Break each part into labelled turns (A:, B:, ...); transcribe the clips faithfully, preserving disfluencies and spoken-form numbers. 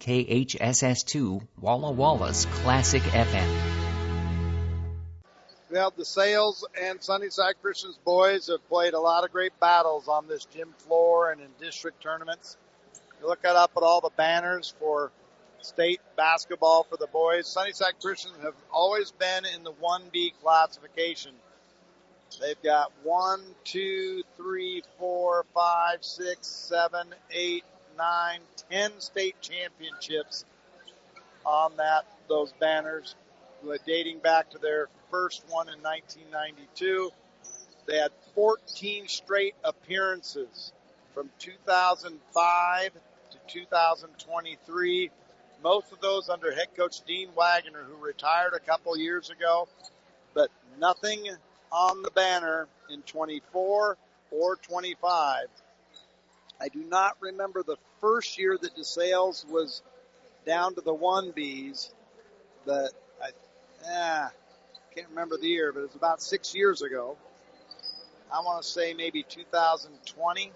A: K H S S two, Walla Walla's Classic F M.
B: Well, DeSales and Sunnyside Christian's boys have played a lot of great battles on this gym floor and in district tournaments. You look up at all the banners for state basketball for the boys. Sunnyside Christians have always been in the one B classification. They've got one, two, three, four, five, six, seven, eight, nine, ten state championships on that, those banners, dating back to their first one in nineteen ninety-two. They had fourteen straight appearances from two thousand five to two thousand twenty-three. Most of those under head coach Dean Wagner, who retired a couple years ago, but nothing on the banner in twenty-four or twenty-five. I do not remember the first year that DeSales was down to the one B's, but I eh, can't remember the year, but it was about six years ago. I want to say maybe two thousand twenty.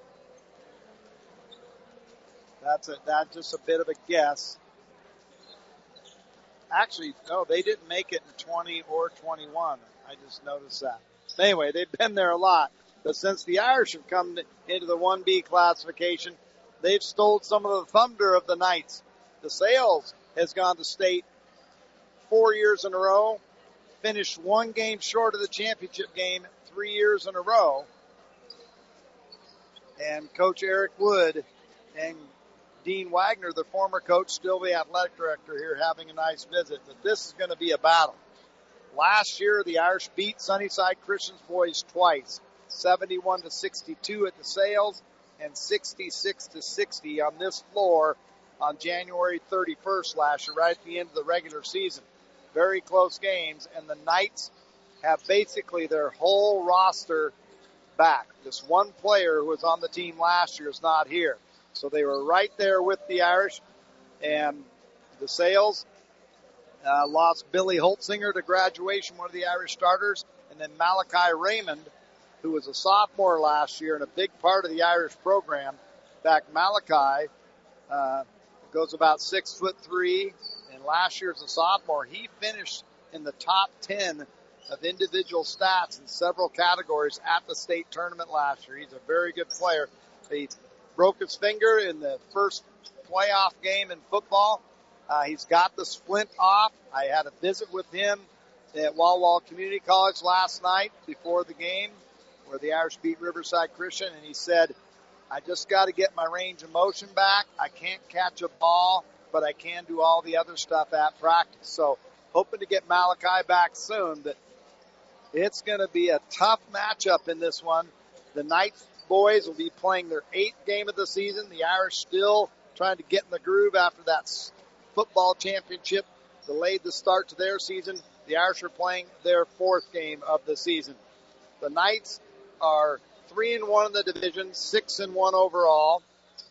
B: That's a, that's just a bit of a guess. Actually, no, they didn't make it in twenty or twenty-one. I just noticed that. Anyway, they've been there a lot. But since the Irish have come into the one B classification, they've stole some of the thunder of the Knights. DeSales has gone to state four years in a row, finished one game short of the championship game three years in a row. And Coach Eric Wood and Dean Wagner, the former coach, still the athletic director here, having a nice visit. But this is going to be a battle. Last year, the Irish beat Sunnyside Christian's boys twice, seventy-one to sixty-two at DeSales and sixty-six to sixty on this floor on January thirty-first last year, right at the end of the regular season. Very close games, and the Knights have basically their whole roster back. This one player who was on the team last year is not here. So they were right there with the Irish, and DeSales uh, lost Billy Holtzinger to graduation, one of the Irish starters, and then Malachi Raymond, who was a sophomore last year and a big part of the Irish program. In fact, Malachi uh, goes about six foot three, and last year as a sophomore, he finished in the top ten of individual stats in several categories at the state tournament last year. He's a very good player. He broke his finger in the first playoff game in football. Uh, he's got the splint off. I had a visit with him at Walla Walla Community College last night before the game where the Irish beat Riverside Christian, and he said, I just got to get my range of motion back. I can't catch a ball, but I can do all the other stuff at practice. So hoping to get Malachi back soon, but it's going to be a tough matchup in this one. The Knights boys will be playing their eighth game of the season. The Irish still trying to get in the groove after that football championship delayed the start to their season. The Irish are playing their fourth game of the season. The Knights are three and one in the division, six and one overall.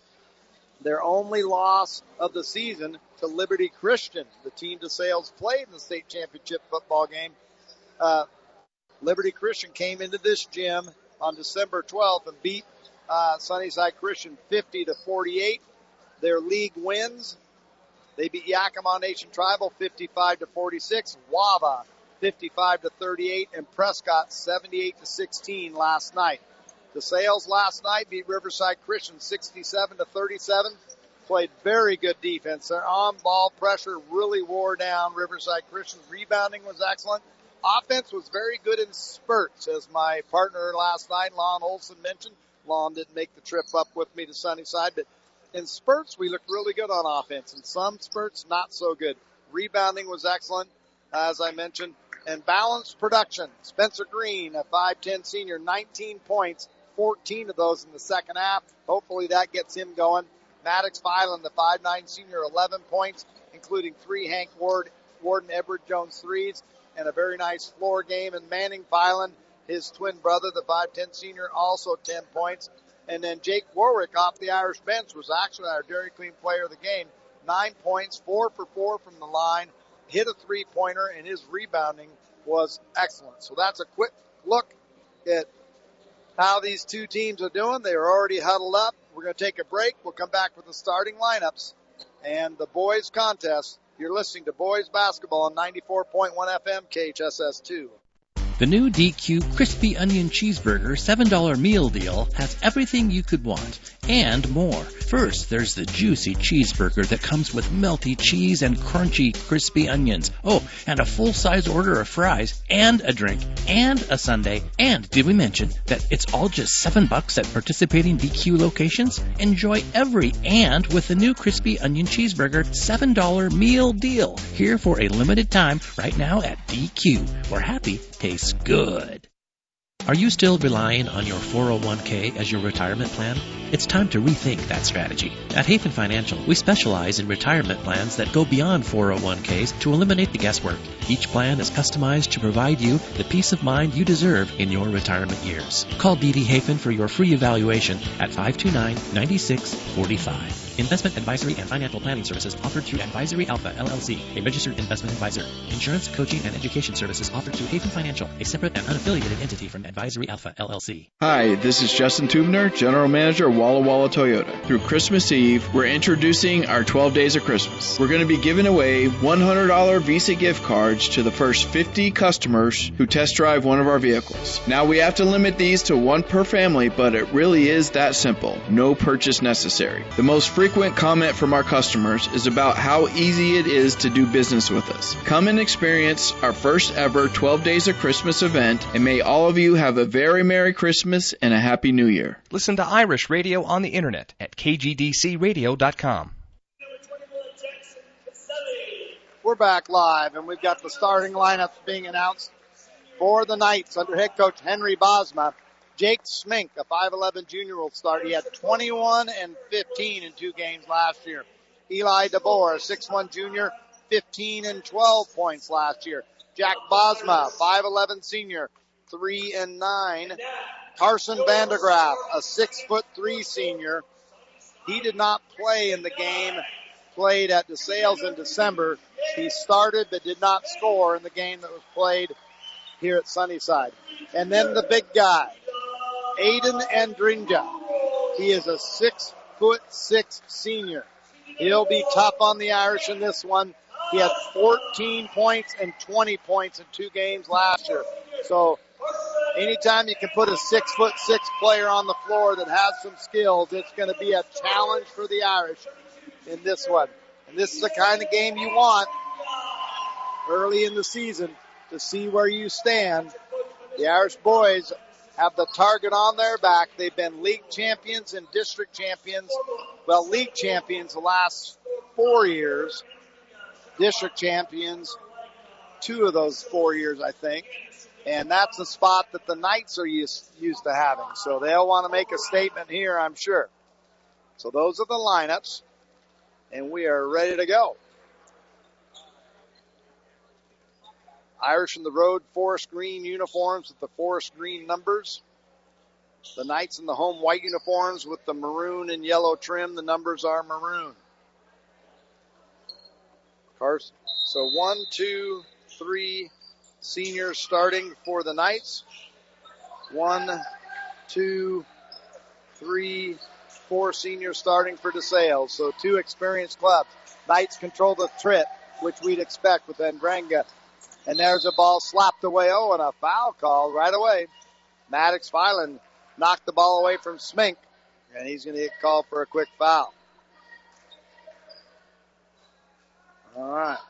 B: Their only loss of the season to Liberty Christian, the team DeSales played in the state championship football game. Uh, Liberty Christian came into this gym on December twelfth and beat uh, Sunnyside Christian fifty to forty-eight. Their league wins. They beat Yakima Nation Tribal fifty-five to forty-six, Wava fifty-five to thirty-eight, and Prescott seventy-eight to sixteen last night. DeSales last night beat Riverside Christian sixty-seven to thirty-seven. Played very good defense. Their on-ball pressure really wore down Riverside Christian's. Rebounding was excellent. Offense was very good in spurts, as my partner last night, Lon Olson, mentioned. Lon didn't make the trip up with me to Sunnyside, but in spurts, we looked really good on offense. In some spurts, not so good. Rebounding was excellent, as I mentioned, and balanced production. Spencer Green, a five ten senior, nineteen points, fourteen of those in the second half. Hopefully that gets him going. Maddox Filan, the five nine senior, eleven points, including three Hank Ward, Warden Edward Jones threes, and a very nice floor game. And Manning Filan, his twin brother, the five ten senior, also ten points. And then Jake Warwick off the Irish bench was actually our Dairy Queen player of the game. Nine points, four for four from the line, hit a three-pointer, and his rebounding was excellent. So that's a quick look at how these two teams are doing. They are already huddled up. We're going to take a break. We'll come back with the starting lineups and the boys contest. You're listening to boys basketball on ninety-four point one F M K H S S two.
C: The new D Q Crispy Onion Cheeseburger seven dollar meal deal has everything you could want and more. First, there's the juicy cheeseburger that comes with melty cheese and crunchy crispy onions. Oh, and a full-size order of fries and a drink and a sundae. And did we mention that it's all just seven bucks at participating D Q locations? Enjoy every and with the new Crispy Onion Cheeseburger seven dollar meal deal. Here for a limited time right now at D Q, where happy tastes good. Are you still relying on your four oh one k as your retirement plan? It's time to rethink that strategy. At Hafen Financial, we specialize in retirement plans that go beyond four oh one k's to eliminate the guesswork. Each plan is customized to provide you the peace of mind you deserve in your retirement years. Call D D Hafen for your free evaluation at five two nine, nine six four five. Investment advisory and financial planning services offered through Advisory Alpha, L L C, a registered investment advisor. Insurance, coaching, and education services offered through Hafen Financial, a separate and unaffiliated entity from Advisory Alpha, L L C.
D: Hi, this is Justin Tubner, General Manager of Walla Walla Toyota. Through Christmas Eve, we're introducing our twelve Days of Christmas. We're going to be giving away one hundred dollars Visa gift cards to the first fifty customers who test drive one of our vehicles. Now, we have to limit these to one per family, but it really is that simple. No purchase necessary. The most frequent comment from our customers is about how easy it is to do business with us. Come and experience our first ever twelve Days of Christmas event, and may all of you have a very Merry Christmas and a Happy New Year.
E: Listen to Irish Radio on the internet at k g d c radio dot com.
B: We're back live, and we've got the starting lineups being announced for the Knights under head coach Henry Bosma. Jake Smink, a five eleven junior, will start. He had twenty-one and fifteen in two games last year. Eli DeBoer, a six one junior, fifteen and twelve points last year. Jack Bosma, five eleven senior, three and nine. Carson Vandergraaf, a six foot three senior. He did not play in the game played at DeSales in December. He started but did not score in the game that was played here at Sunnyside. And then the big guy, Aiden Andringa. He is a six foot six senior. He'll be tough on the Irish in this one. He had fourteen points and twenty points in two games last year. So anytime you can put a six foot six player on the floor that has some skills, it's going to be a challenge for the Irish in this one. And this is the kind of game you want early in the season to see where you stand. The Irish boys have the target on their back. They've been league champions and district champions. Well, league champions the last four years. District champions two of those four years, I think. And that's the spot that the Knights are used, used to having. So they'll want to make a statement here, I'm sure. So those are the lineups. And we are ready to go. Irish in the road, forest green uniforms with the forest green numbers. The Knights in the home white uniforms with the maroon and yellow trim. The numbers are maroon. Carson. So one, two, three seniors starting for the Knights. One, two, three, four seniors starting for DeSales. So two experienced clubs. Knights control the trip, which we'd expect with Andringa. And there's a ball slapped away. Oh, and a foul called right away. Maddox Filan knocked the ball away from Smink, and he's going to get called for a quick foul. All right.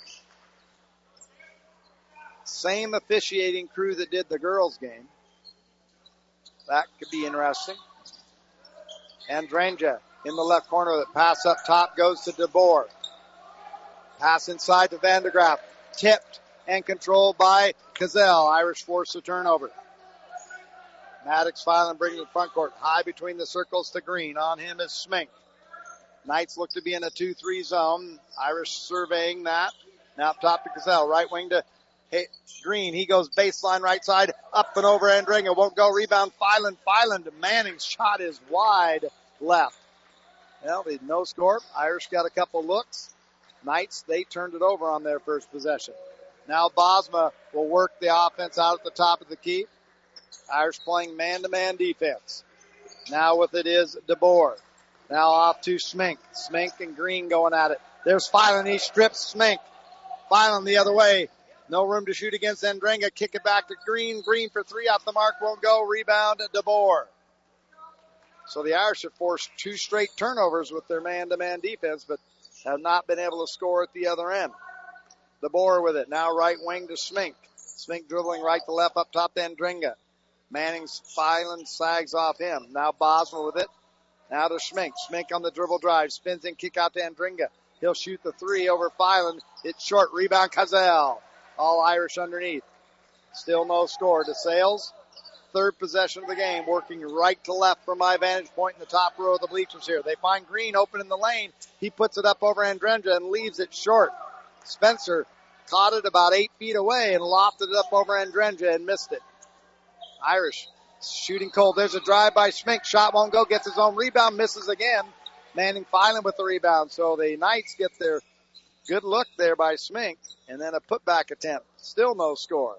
B: Same officiating crew that did the girls' game. That could be interesting. Andringa in the left corner. The pass up top goes to DeBoer. Pass inside to Vandergraaf. Tipped and controlled by Cazell. Irish force a turnover. Maddox Filan bringing the front court. High between the circles to Green. On him is Smink. Knights look to be in a two three zone. Irish surveying that. Now up top to Cazell. Right wing to hey, Green. He goes baseline right side. Up and over Andringa. Won't go. Rebound Filan. Filan to Manning's shot is wide left. Well, no score. Irish got a couple looks. Knights, they turned it over on their first possession. Now Bosma will work the offense out at the top of the key. Irish playing man-to-man defense. Now with it is DeBoer. Now off to Smink. Smink and Green going at it. There's Filan. He strips Smink. Filan the other way. No room to shoot against Andrenga. Kick it back to Green. Green for three off the mark. Won't go. Rebound to DeBoer. So the Irish have forced two straight turnovers with their man-to-man defense, but have not been able to score at the other end. DeBoer with it. Now right wing to Smink. Smink dribbling right to left up top to Andrenga. Manning's Filan sags off him. Now Bosma with it. Now to Schmink. Schmink on the dribble drive. Spins in, kick out to Andringa. He'll shoot the three over Filan. It's short. Rebound, Cazell. All Irish underneath. Still no score. DeSales, third possession of the game, working right to left from my vantage point in the top row of the bleachers here. They find Green open in the lane. He puts it up over Andrenga and leaves it short. Spencer caught it about eight feet away and lofted it up over Andrenga and missed it. Irish shooting cold. There's a drive by Schmink. Shot won't go. Gets his own rebound. Misses again. Manning Filan with the rebound. So the Knights get their good look there by Schmink. And then a putback attempt. Still no score.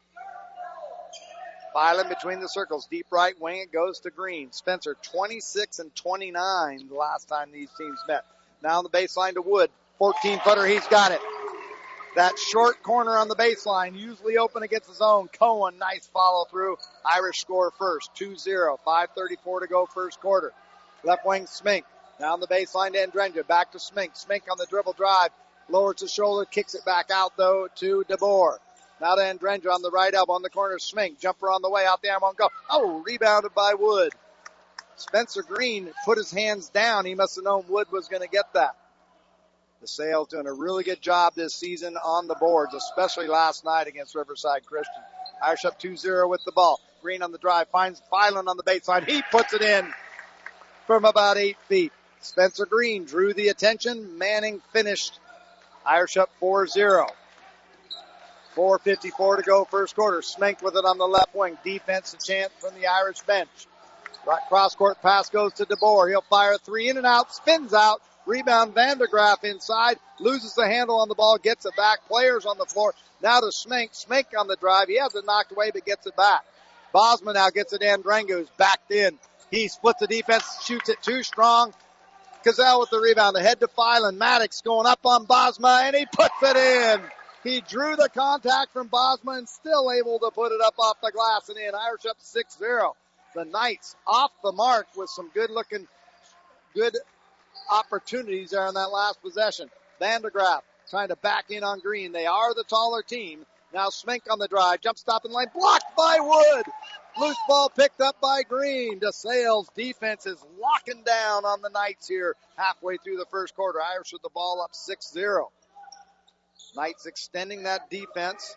B: Filan between the circles. Deep right wing. It goes to Green. Spencer twenty-six and twenty-nine the last time these teams met. Now on the baseline to Wood. fourteen footer. He's got it. That short corner on the baseline, usually open against his own. Cohen, nice follow through. Irish score first, two zero. five thirty-four to go first quarter. Left wing, Smink. Down the baseline to Andrenga. Back to Smink. Smink on the dribble drive. Lowers his shoulder, kicks it back out, though, to DeBoer. Now to Andrenga on the right elbow on the corner. Smink. Jumper on the way. Out the arm on go. Oh, rebounded by Wood. Spencer Green put his hands down. He must have known Wood was going to get that. DeSales doing a really good job this season on the boards, especially last night against Riverside Christian. Irish up two zero with the ball. Green on the drive, finds Filan on the baseline. He puts it in from about eight feet. Spencer Green drew the attention. Manning finished. Irish up four zero. four fifty-four to go first quarter. Smink with it on the left wing. Defense a chance from the Irish bench. Right cross court pass goes to DeBoer. He'll fire a three in and out, spins out. Rebound, Vandergraaf inside, loses the handle on the ball, gets it back. Players on the floor. Now to Smink. Smink on the drive. He has it knocked away, but gets it back. Bosma now gets it in. Andrenga, who's backed in. He splits the defense, shoots it too strong. Cazell with the rebound. Ahead to Filan. Maddox going up on Bosma, and he puts it in. He drew the contact from Bosma and still able to put it up off the glass and in. Irish up six zero. The Knights off the mark with some good-looking, good opportunities there in that last possession. Vandergraaf trying to back in on Green. They are the taller team. Now Smink on the drive. Jump stop in the lane. Blocked by Wood. Loose ball picked up by Green. DeSales defense is locking down on the Knights here halfway through the first quarter. Irish with the ball up six zero. Knights extending that defense.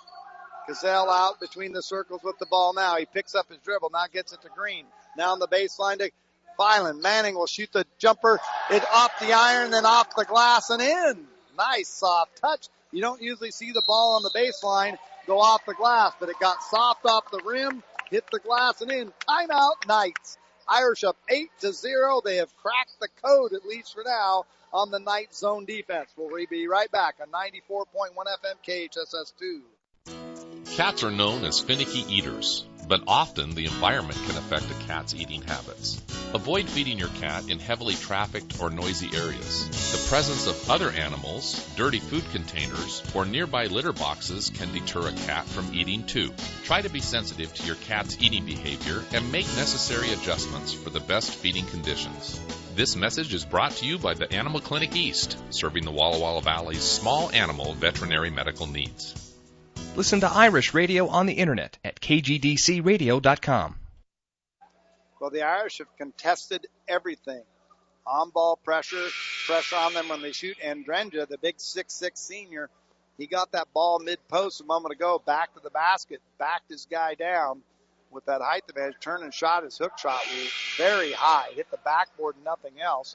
B: Cazell out between the circles with the ball now. He picks up his dribble. Now gets it to Green. Now on the baseline to Filan. Manning will shoot the jumper. It off the iron, then off the glass and in. Nice soft touch. You don't usually see the ball on the baseline go off the glass, but it got soft off the rim, hit the glass and in. Timeout, Knights. Irish up eight to zero. They have cracked the code, at least for now, on the Knights zone defense. We'll be right back on ninety-four point one F M K H S S two.
F: Cats are known as finicky eaters, but often the environment can affect a cat's eating habits. Avoid feeding your cat in heavily trafficked or noisy areas. The presence of other animals, dirty food containers, or nearby litter boxes can deter a cat from eating too. Try to be sensitive to your cat's eating behavior and make necessary adjustments for the best feeding conditions. This message is brought to you by the Animal Clinic East, serving the Walla Walla Valley's small animal veterinary medical needs.
E: Listen to Irish Radio on the internet at K G D C radio dot com.
B: Well, the Irish have contested everything. On-ball pressure, pressure on them when they shoot. Andrenga, the big six six senior, he got that ball mid-post a moment ago, back to the basket, backed his guy down with that height advantage, turned and shot. His hook shot was very high, hit the backboard and nothing else.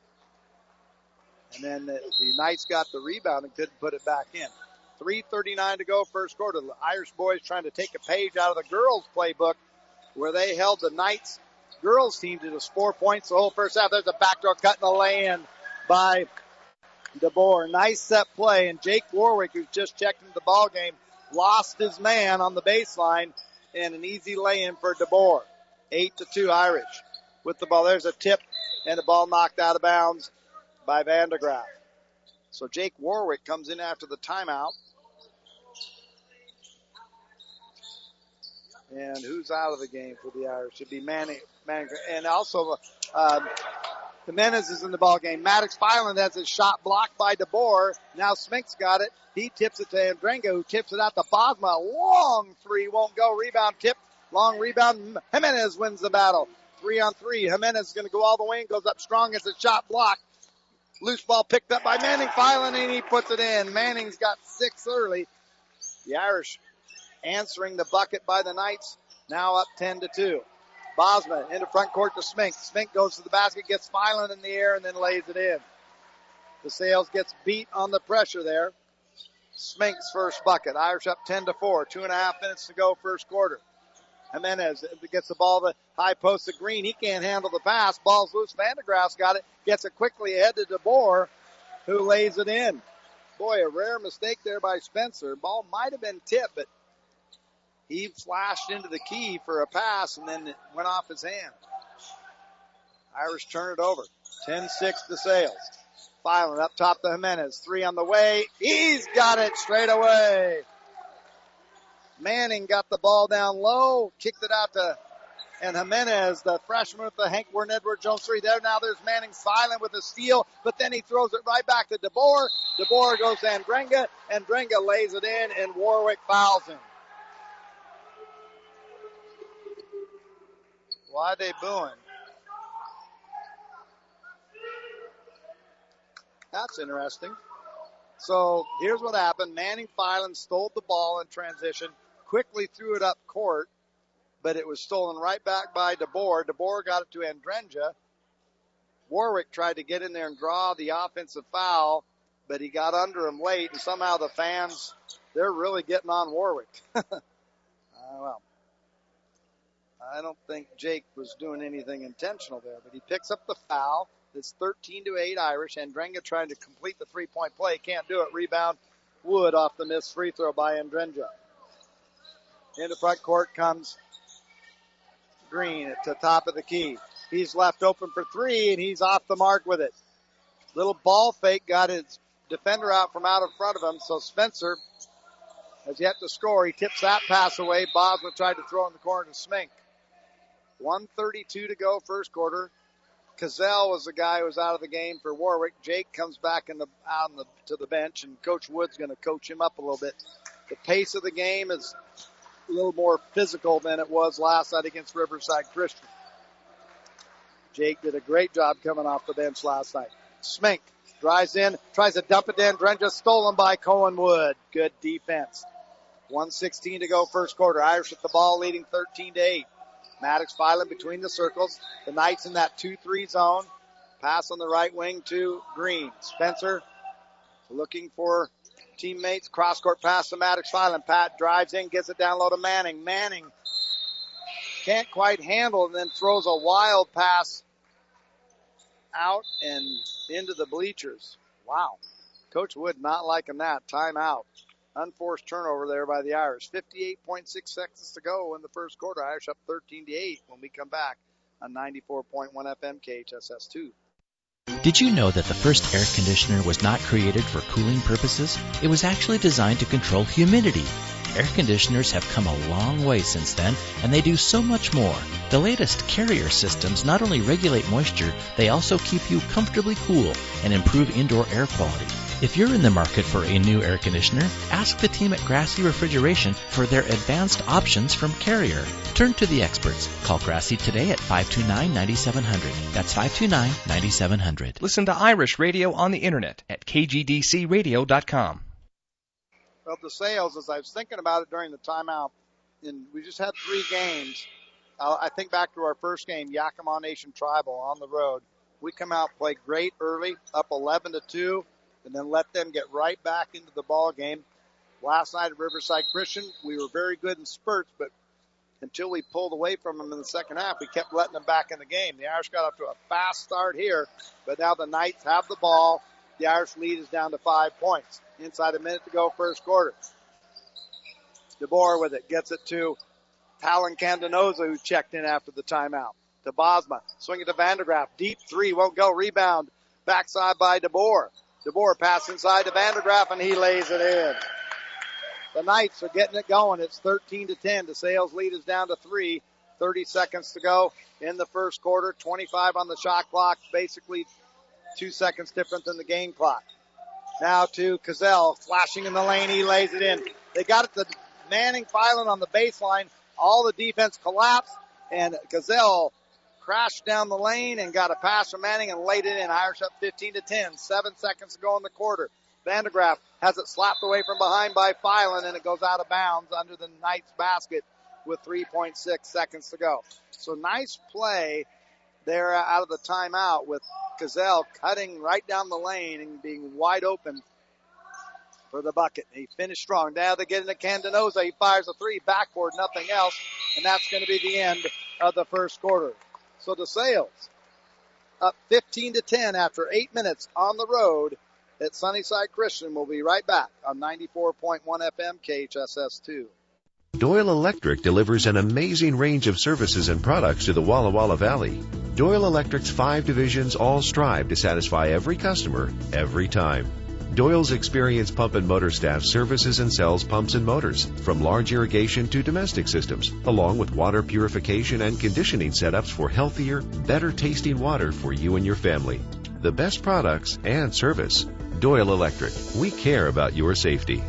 B: And then the, the Knights got the rebound and couldn't put it back in. three thirty-nine to go first quarter. The Irish boys trying to take a page out of the girls' playbook where they held the Knights girls team to just four points the whole first half. There's a backdoor cut in the lay-in by DeBoer. Nice set play, and Jake Warwick, who's just checked into the ball game, lost his man on the baseline, and an easy lay-in for DeBoer. Eight to two Irish with the ball. There's a tip and the ball knocked out of bounds by Vandegraff. So Jake Warwick comes in after the timeout. And who's out of the game for the Irish? Should be Manning. Manning. And also, uh, Jimenez is in the ball game. Maddox Filand has his shot blocked by DeBoer. Now Smink's got it. He tips it to Andrenga, who tips it out to Bosma. Long three won't go. Rebound tip. Long rebound. Jimenez wins the battle. Three on three. Jimenez is going to go all the way and goes up strong as a shot blocked. Loose ball picked up by Manning Filand, and he puts it in. Manning's got six early. The Irish answering the bucket by the Knights. Now up ten to two. Bosma into front court to Smink. Smink goes to the basket, gets Filand in the air, and then lays it in. DeSales gets beat on the pressure there. Smink's first bucket. Irish up ten to four. Two and a half minutes to go first quarter. Jimenez gets the ball to the high post to Green. He can't handle the pass. Ball's loose. Vandegraff's got it. Gets it quickly ahead to DeBoer, who lays it in. Boy, a rare mistake there by Spencer. Ball might have been tipped, but he flashed into the key for a pass, and then it went off his hand. Irish turn it over. ten six to Sales. Filand up top to Jimenez. Three on the way. He's got it straight away. Manning got the ball down low, kicked it out to, and Jimenez, the freshman with the Hank Warren Edward Jones three. There now there's Manning Filand with a steal, but then he throws it right back to DeBoer. DeBoer goes to Andrenga. Andrenga lays it in, and Warwick fouls him. Why are they booing? That's interesting. So here's what happened. Manning Filand stole the ball in transition, quickly threw it up court, but it was stolen right back by DeBoer. DeBoer got it to Andrenga. Warwick tried to get in there and draw the offensive foul, but he got under him late, and somehow the fans, they're really getting on Warwick. uh, well, I don't think Jake was doing anything intentional there, but he picks up the foul. It's thirteen to eight Irish. Andrenga trying to complete the three-point play. Can't do it. Rebound Wood off the missed free throw by Andrenga. Into front court comes Green at the top of the key. He's left open for three, and he's off the mark with it. Little ball fake got his defender out from out in front of him, so Spencer has yet to score. He tips that pass away. Bosma tried to throw in the corner to Smink. one thirty-two to go first quarter. Cazell was the guy who was out of the game for Warwick. Jake comes back in the, out in the, to the bench, and Coach Wood's going to coach him up a little bit. The pace of the game is a little more physical than it was last night against Riverside Christian. Jake did a great job coming off the bench last night. Smink drives in, tries to dump it in. Drenja stolen by Cohen Wood. Good defense. one sixteen to go first quarter. Irish with the ball leading thirteen to eight. Maddox Filand between the circles. The Knights in that two three zone. Pass on the right wing to Green. Spencer looking for teammates. Cross-court pass to Maddox Filand. Pat drives in, gets it down low to Manning. Manning can't quite handle and then throws a wild pass out and into the bleachers. Wow. Coach Wood not liking that. Timeout. Unforced turnover there by the Irish. fifty-eight point six seconds to go in the first quarter. Irish up thirteen to eight when we come back on ninety-four point one F M K H S S two.
C: Did you know that the first air conditioner was not created for cooling purposes? It was actually designed to control humidity. Air conditioners have come a long way since then, and they do so much more. The latest Carrier systems not only regulate moisture, they also keep you comfortably cool and improve indoor air quality. If you're in the market for a new air conditioner, ask the team at Grassy Refrigeration for their advanced options from Carrier. Turn to the experts. Call Grassy today at five two nine, nine seven zero zero. That's five two nine, nine seven zero zero.
E: Listen to Irish Radio on the internet at K G D C radio dot com.
B: Well, the sales, as I was thinking about it during the timeout, and we just had three games. Uh, I think back to our first game, Yakima Nation Tribal on the road. We come out, play great early, up eleven to two. And then let them get right back into the ball game. Last night at Riverside Christian, we were very good in spurts, but until we pulled away from them in the second half, we kept letting them back in the game. The Irish got off to a fast start here, but now the Knights have the ball. The Irish lead is down to five points. Inside a minute to go first quarter. DeBoer with it, gets it to Talon Candenoza, who checked in after the timeout. to Bosma. Swing it to Vandergraaf. Deep three. Won't go. Rebound. Backside by DeBoer. DeBoer pass inside to Vandergraaf, and he lays it in. The Knights are getting it going. It's thirteen to ten. The Sales lead is down to three. thirty seconds to go in the first quarter. twenty-five on the shot clock. Basically two seconds different than the game clock. Now to Cazell. Flashing in the lane. He lays it in. They got it to Manning Filan on the baseline. All the defense collapsed, and Cazell crashed down the lane and got a pass from Manning and laid it in. Irish up fifteen to ten. Seven seconds to go in the quarter. Vandergraaf has it slapped away from behind by Filan, and it goes out of bounds under the Knights basket with three point six seconds to go. So nice play there out of the timeout with Cazell cutting right down the lane and being wide open for the bucket. He finished strong. Now they get into Candenoza. He fires a three, backboard, nothing else, and that's going to be the end of the first quarter. So the Sales up fifteen to ten after eight minutes on the road at Sunnyside Christian. We'll be right back on ninety-four point one F M K H S S two.
G: Doyle Electric delivers an amazing range of services and products to the Walla Walla Valley. Doyle Electric's five divisions all strive to satisfy every customer, every time. Doyle's experienced pump and motor staff services and sells pumps and motors, from large irrigation to domestic systems, along with water purification and conditioning setups for healthier, better tasting water for you and your family. The best products and service. Doyle Electric. We care about your safety.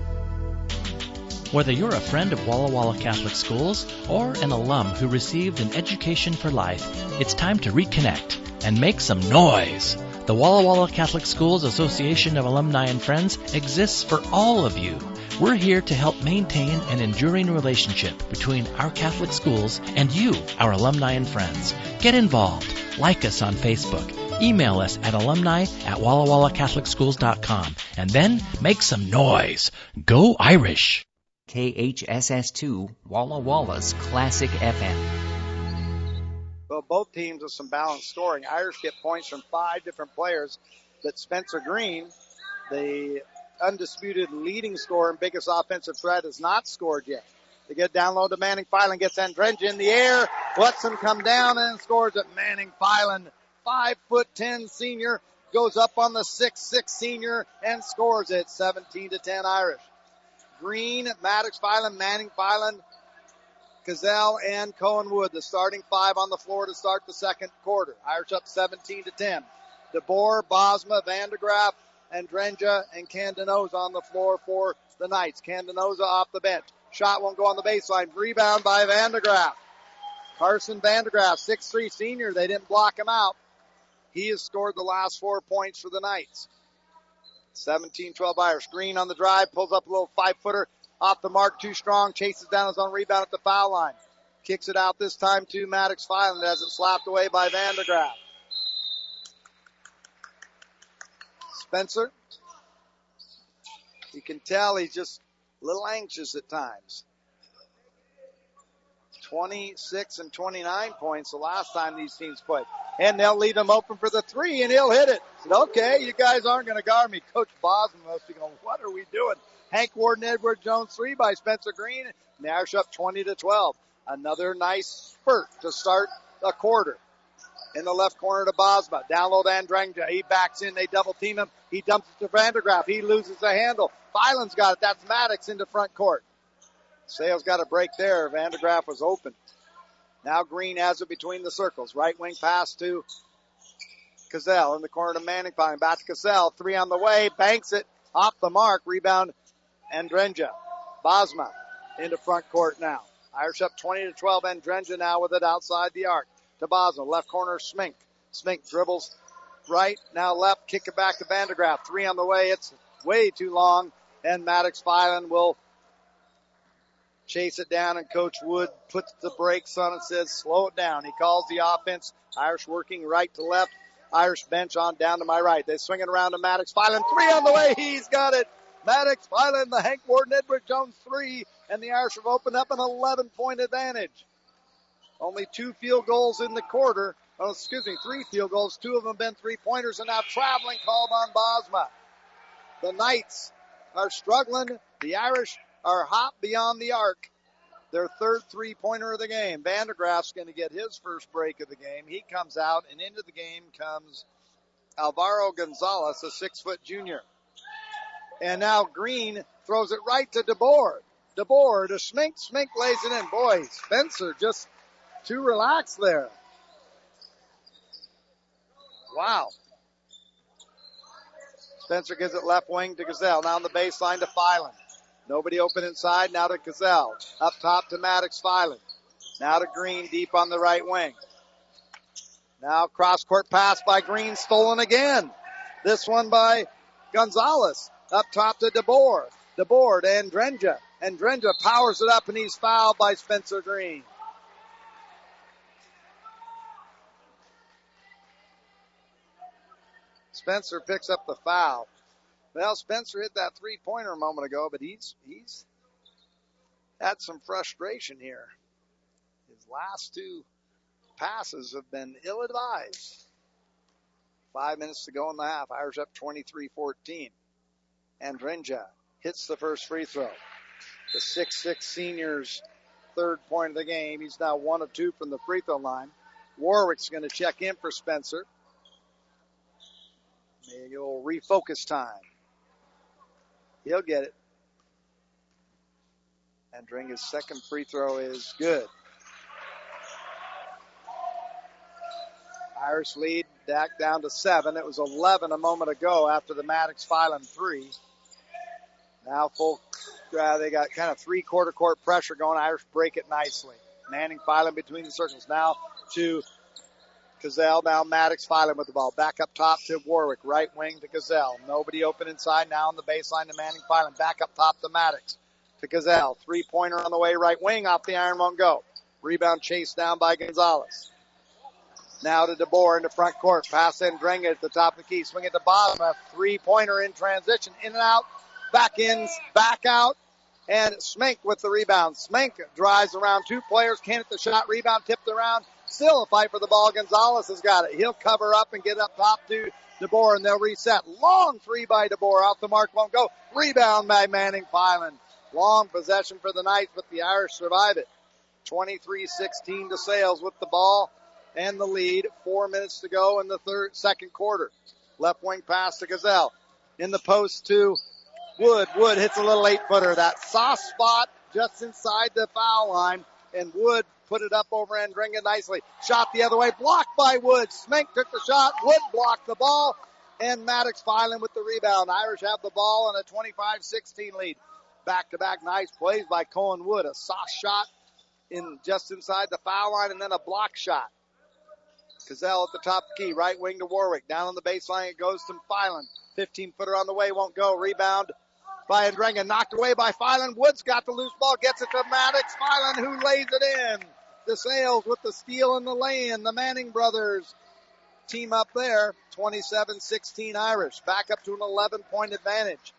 C: Whether you're a friend of Walla Walla Catholic Schools or an alum who received an education for life, it's time to reconnect and make some noise. The Walla Walla Catholic Schools Association of Alumni and Friends exists for all of you. We're here to help maintain an enduring relationship between our Catholic schools and you, our alumni and friends. Get involved. Like us on Facebook. Email us at alumni at walla walla catholic schools dot com. And then make some noise. Go Irish!
A: K H S S two, Walla Walla's Classic F M.
B: Well, both teams with some balanced scoring. Irish get points from five different players, but Spencer Green, the undisputed leading scorer and biggest offensive threat, has not scored yet. They get down low to Manning Filan, gets Andrenja in the air, lets him come down and scores at Manning Filan. Five foot ten senior goes up on the six six senior and scores it. seventeen to ten Irish. Green, Maddox Filan, Manning Filan, Cazell, and Cohen Wood, the starting five on the floor to start the second quarter. Irish up seventeen to ten. DeBoer, Bosma, Vandergraaf, Andrenja, and Candenoza on the floor for the Knights. Candenoza off the bench. Shot won't go on the baseline. Rebound by Vandergraaf. Carson Vandergraaf, six three senior. They didn't block him out. He has scored the last four points for the Knights. seventeen twelve Irish. Green on the drive, pulls up a little five-footer. Off the mark, too strong. Chases down his own rebound at the foul line. Kicks it out this time to Maddox Filan as it slapped away by Vandergraaf. Spencer, you can tell he's just a little anxious at times. twenty-six and twenty-nine points the last time these teams played. And they'll leave him open for the three, and he'll hit it. Said, okay, you guys aren't going to guard me. Coach Bosman must be going, what are we doing? Hank Warden, Edward Jones, three by Spencer Green. And the Irish up twenty to twelve. Another nice spurt to start a quarter. In the left corner to Bosma. Down low to Andrenja. He backs in. They double team him. He dumps it to Vandergraaf. He loses the handle. Filan's got it. That's Maddox into front court. Sales got a break there. Vandergraaf was open. Now Green has it between the circles. Right wing pass to Cazell in the corner to Manning. Back to Cazell. Three on the way. Banks it. Off the mark. Rebound Andrenja. Bosma into front court now. Irish up twenty to twelve. Andrenja now with it outside the arc. To Bosma. Left corner Smink. Smink dribbles right. Now left. Kick it back to Vandergraaf. Three on the way. It's way too long. And Maddox Filan will chase it down, and Coach Wood puts the brakes on it, says slow it down. He calls the offense. Irish working right to left. Irish bench on down to my right. They swing it around to Maddox Filan. Three on the way. He's got it. Maddox Filan, the Hank Warden, Edward Jones three, and the Irish have opened up an eleven-point advantage. Only two field goals in the quarter. Oh, excuse me, three field goals. Two of them have been three-pointers, and now traveling called on Bosma. The Knights are struggling. The Irish are hot beyond the arc. their third three-pointer of the game. Vandergraaf's going to get his first break of the game. He comes out, and into the game comes Alvaro Gonzalez, a six-foot junior. And now Green throws it right to DeBoer. DeBoer to Schmink. Schmink lays it in. Boy, Spencer just too relaxed there. Wow. Spencer gives it left wing to Gazelle. Now on the baseline to Filan. Nobody open inside. Now to Gazelle. Up top to Maddox Filan. Now to Green deep on the right wing. Now cross-court pass by Green. Stolen again. This one by Gonzalez. Up top to DeBoer. DeBoer to Andrenja. Andrenja powers it up and he's fouled by Spencer Green. Spencer picks up the foul. Well, Spencer hit that three-pointer a moment ago, but he's he's had some frustration here. His last two passes have been ill-advised. Five minutes to go in the half. Irish up twenty-three fourteen. Andrenja hits the first free throw. The six six senior's third point of the game. He's now one of two from the free throw line. Warwick's going to check in for Spencer. Maybe a little refocus time. He'll get it. Andrenga's second free throw is good. Irish lead back down to seven. It was eleven a moment ago after the Maddox Filan three. Now full, uh, they got kind of three quarter court pressure going. Irish break it nicely. Manning Filan between the circles. Now to Gazelle. Now Maddox Filan with the ball. Back up top to Warwick. Right wing to Gazelle. Nobody open inside. Now on the baseline to Manning Filan. Back up top to Maddox. To Gazelle. Three-pointer on the way. Right wing. Off the iron. Won't go. Rebound chased down by Gonzalez. Now to DeBoer into front court. Pass Andrenga at the top of the key. Swing it to Bosma. Three-pointer in transition. In and out. Back in. Back out. And Smink with the rebound. Smink drives around two players. Can't hit the shot. Rebound tipped around. Still a fight for the ball. Gonzalez has got it. He'll cover up and get up top to DeBoer, and they'll reset. Long three by DeBoer. Off the mark. Won't go. Rebound by Manning Filan. Long possession for the Knights, but the Irish survive it. twenty-three sixteen to Sales with the ball and the lead. Four minutes to go in the third, second quarter. Left wing pass to Gazelle. In the post to Wood. Wood hits a little eight-footer. That soft spot just inside the foul line, and Wood put it up over Andrenga nicely. Shot the other way. Blocked by Wood. Smink took the shot. Wood blocked the ball, and Maddox Filan with the rebound. Irish have the ball and a twenty-five sixteen lead. Back-to-back nice plays by Cohen Wood. A soft shot in just inside the foul line, and then a block shot. Gazelle at the top of the key. Right wing to Warwick. Down on the baseline it goes to Filan. fifteen-footer on the way. Won't go. Rebound by Andrenga. Knocked away by Filan. Wood's got the loose ball. Gets it to Maddox Filan, who lays it in. The Sales with the steal and the lay-in. The Manning brothers team up there. twenty-seven sixteen Irish. Back up to an eleven-point advantage.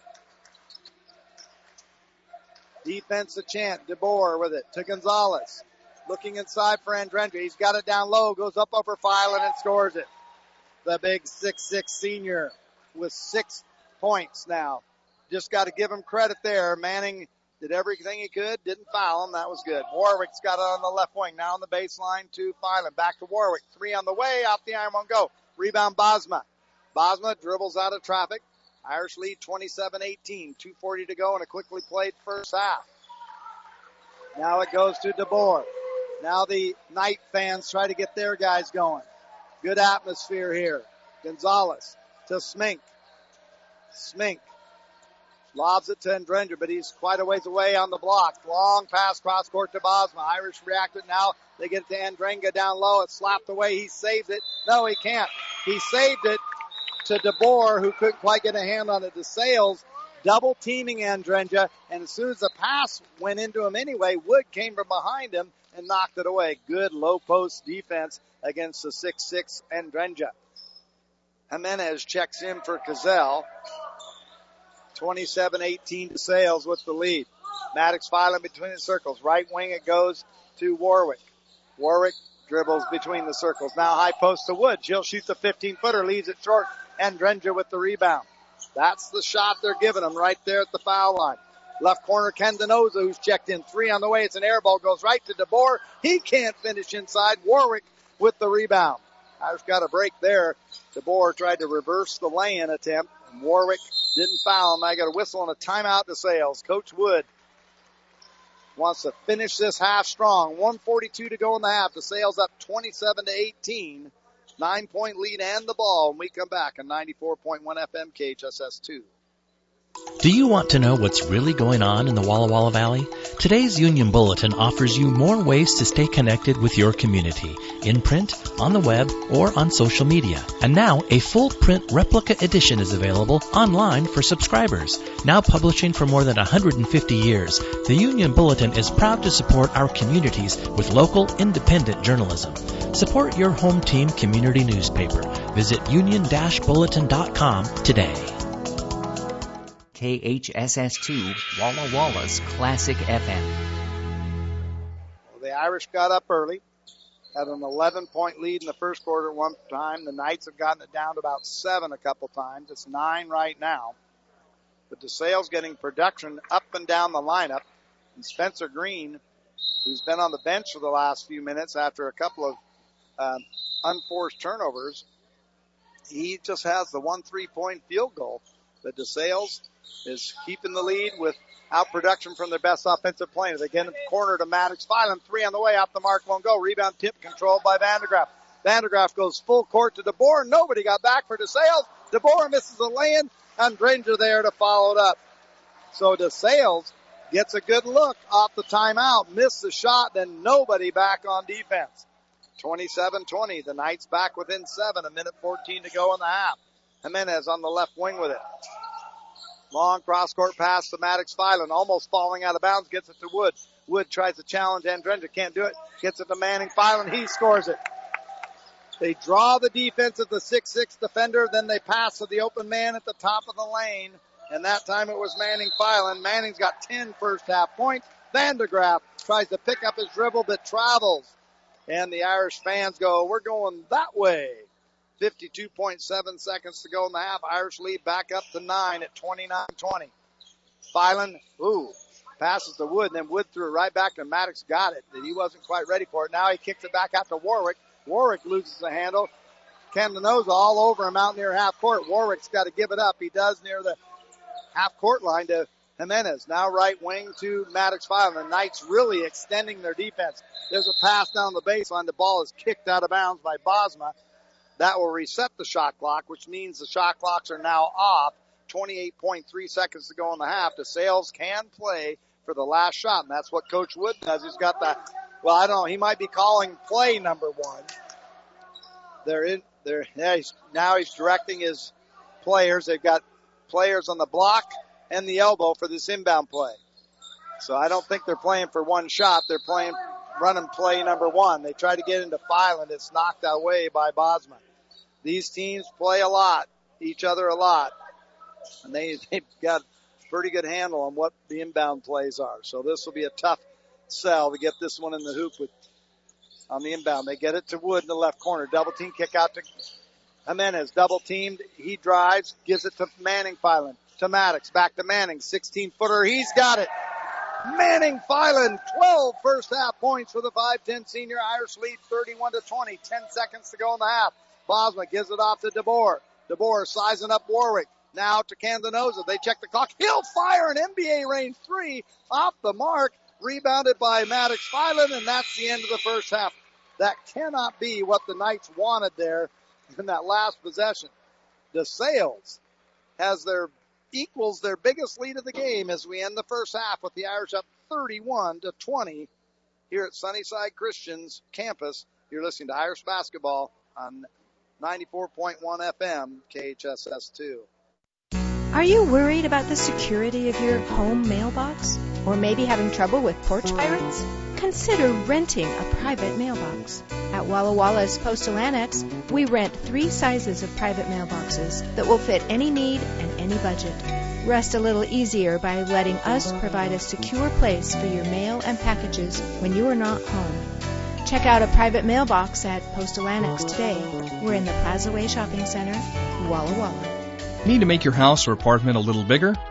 B: Defense a chant. DeBoer with it to Gonzalez. Looking inside for Andrenga. He's got it down low. Goes up over Filan and scores it. The big six six senior with six points now. Just got to give him credit there. Manning did everything he could. Didn't foul him. That was good. Warwick's got it on the left wing. Now on the baseline to Filan. Back to Warwick. Three on the way. Off the iron. Won't go. Rebound Bosma. Bosma dribbles out of traffic. Irish lead twenty-seven eighteen. two forty to go in a quickly played first half. Now it goes to DeBoer. Now the Knight fans try to get their guys going. Good atmosphere here. Gonzalez to Smink. Smink lobs it to Andrenja, but he's quite a ways away on the block. Long pass cross court to Bosma. Irish reacted. Now they get it to Andrenga down low. It's slapped away. He saves it. No, he can't. He saved it to DeBoer, who couldn't quite get a hand on it. To Sales, double teaming Andrenja, and as soon as the pass went into him anyway, Wood came from behind him and knocked it away. Good low post defense against the six six Andrenja. Jimenez checks in for Gazelle. twenty-seven eighteen to Sales with the lead. Maddox Filan between the circles. Right wing it goes to Warwick. Warwick dribbles between the circles. Now high post to Wood. She'll shoot the fifteen-footer, leaves it short. Andrenja with the rebound. That's the shot they're giving him right there at the foul line. Left corner, Ken Denoza, who's checked in. Three on the way. It's an air ball. Goes right to DeBoer. He can't finish inside. Warwick with the rebound. Irish got a break there. DeBoer tried to reverse the lay-in attempt, and Warwick didn't foul him. I got a whistle and a timeout to Sales. Coach Wood wants to finish this half strong. one forty-two to go in the half. The Sales up twenty-seven to eighteen. Nine-point lead and the ball. When we come back on ninety-four point one F M K H S S two.
C: Do you want to know what's really going on in the Walla Walla Valley? Today's Union Bulletin offers you more ways to stay connected with your community, in print, on the web, or on social media. And now, a full print replica edition is available online for subscribers. Now publishing for more than one hundred fifty years, the Union Bulletin is proud to support our communities with local, independent journalism. Support your home team community newspaper. Visit union dash bulletin dot com today.
A: K H S S two, Walla Walla's Classic F M.
B: Well, the Irish got up early, had an eleven-point lead in the first quarter at one time. The Knights have gotten it down to about seven a couple times. It's nine right now. But DeSales getting production up and down the lineup. And Spencer Green, who's been on the bench for the last few minutes after a couple of uh, unforced turnovers, he just has the one three-point field goal. But DeSales is keeping the lead without production from their best offensive players. They get in the corner to Maddox. Filen, three on the way, off the mark, won't go. Rebound tip controlled by Vandergraaf. Vandergraaf goes full court to DeBoer. Nobody got back for DeSales. DeBoer misses a lay-in, and Granger there to follow it up. So DeSales gets a good look off the timeout, missed the shot, then nobody back on defense. twenty-seven twenty, the Knights back within seven, a minute fourteen to go in the half. Jimenez on the left wing with it. Long cross-court pass to Maddox Filen, almost falling out of bounds, gets it to Wood. Wood tries to challenge Andrenger, can't do it. Gets it to Manning Filen, he scores it. They draw the defense of the six six defender, then they pass to the open man at the top of the lane, and that time it was Manning Filen. Manning's got ten first half points. Vandergraaf tries to pick up his dribble, but travels. And the Irish fans go, we're going that way. fifty-two point seven seconds to go in the half. Irish lead back up to nine at twenty-nine twenty. Filen, ooh, passes to Wood, and then Wood threw it right back to Maddox. Got it. He wasn't quite ready for it. Now he kicks it back out to Warwick. Warwick loses the handle. Candenoza all over him out near half court. Warwick's got to give it up. He does near the half court line to Jimenez. Now right wing to Maddox Filen. The Knights really extending their defense. There's a pass down the baseline. The ball is kicked out of bounds by Bosma. That will reset the shot clock, which means the shot clocks are now off. twenty-eight point three seconds to go in the half. DeSales can play for the last shot, and that's what Coach Wood does. He's got that, well, I don't know, he might be calling play number one. They're in, they're, yeah, he's, now he's directing his players. They've got players on the block and the elbow for this inbound play. So I don't think they're playing for one shot. They're playing, running play number one. They try to get into Filen. It's knocked away by Bosma. These teams play a lot, each other a lot, and they, they've got a pretty good handle on what the inbound plays are. So this will be a tough sell to get this one in the hoop with on the inbound. They get it to Wood in the left corner. Double team kick out to Jimenez. Double teamed. He drives, gives it to Manning Filen. To Maddox. Back to Manning. sixteen footer. He's got it. Manning Filen, twelve first half points for the five ten senior. Irish lead thirty-one to twenty. ten seconds to go in the half. Bosma gives it off to DeBoer. DeBoer sizing up Warwick. Now to Candenoza. They check the clock. He'll fire an N B A range three off the mark. Rebounded by Maddox Filen, and that's the end of the first half. That cannot be what the Knights wanted there in that last possession. DeSales has their equals their biggest lead of the game as we end the first half with the Irish up thirty-one to twenty here at Sunnyside Christian's campus. You're listening to Irish basketball on ninety-four point one F M K H S S two.
H: Are you worried about the security of your home mailbox? Or maybe having trouble with porch pirates? Consider renting a private mailbox. At Walla Walla's Postal Annex, we rent three sizes of private mailboxes that will fit any need and any budget. Rest a little easier by letting us provide a secure place for your mail and packages when you are not home. Check out a private mailbox at Postal Annex today. We're in the Plaza Way Shopping Center, Walla Walla.
E: Need to make your house or apartment a little bigger?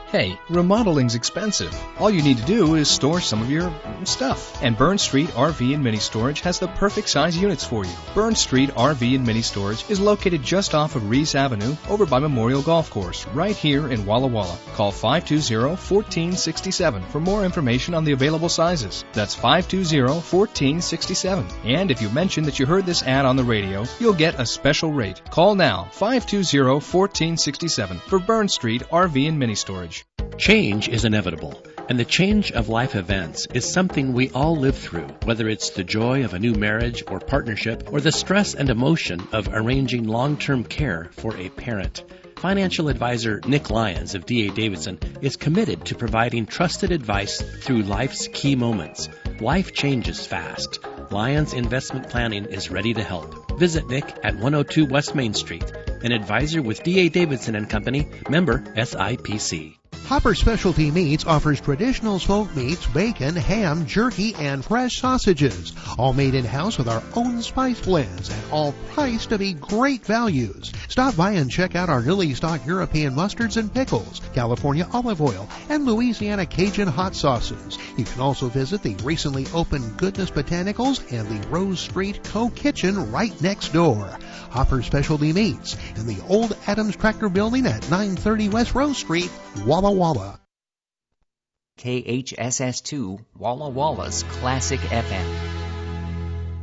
E: Hey, remodeling's expensive. All you need to do is store some of your stuff. And Burn Street R V and Mini Storage has the perfect size units for you. Burn Street R V and Mini Storage is located just off of Reese Avenue over by Memorial Golf Course, right here in Walla Walla. Call five two zero, one four six seven for more information on the available sizes. That's five two zero, one four six seven. And if you mention that you heard this ad on the radio, you'll get a special rate. Call now, five two zero, one four six seven for Burn Street R V and Mini Storage.
C: Change is inevitable, and the change of life events is something we all live through, whether it's the joy of a new marriage or partnership or the stress and emotion of arranging long-term care for a parent. Financial advisor Nick Lyons of D A Davidson is committed to providing trusted advice through life's key moments. Life changes fast. Lyons Investment Planning is ready to help. Visit Nick at one oh two West Main Street, an advisor with D A Davidson and Company, member S I P C.
I: Hopper Specialty Meats offers traditional smoked meats, bacon, ham, jerky, and fresh sausages, all made in-house with our own spice blends and all priced to be great values. Stop by and check out our newly stocked European mustards and pickles, California olive oil, and Louisiana Cajun hot sauces. You can also visit the recently opened Goodness Botanicals and the Rose Street Co-Kitchen right next door. Hopper Specialty Meats in the old Adams Tractor Building at nine thirty West Rose Street, Walla Walla.
A: K H S S two, Walla Walla's Classic F M.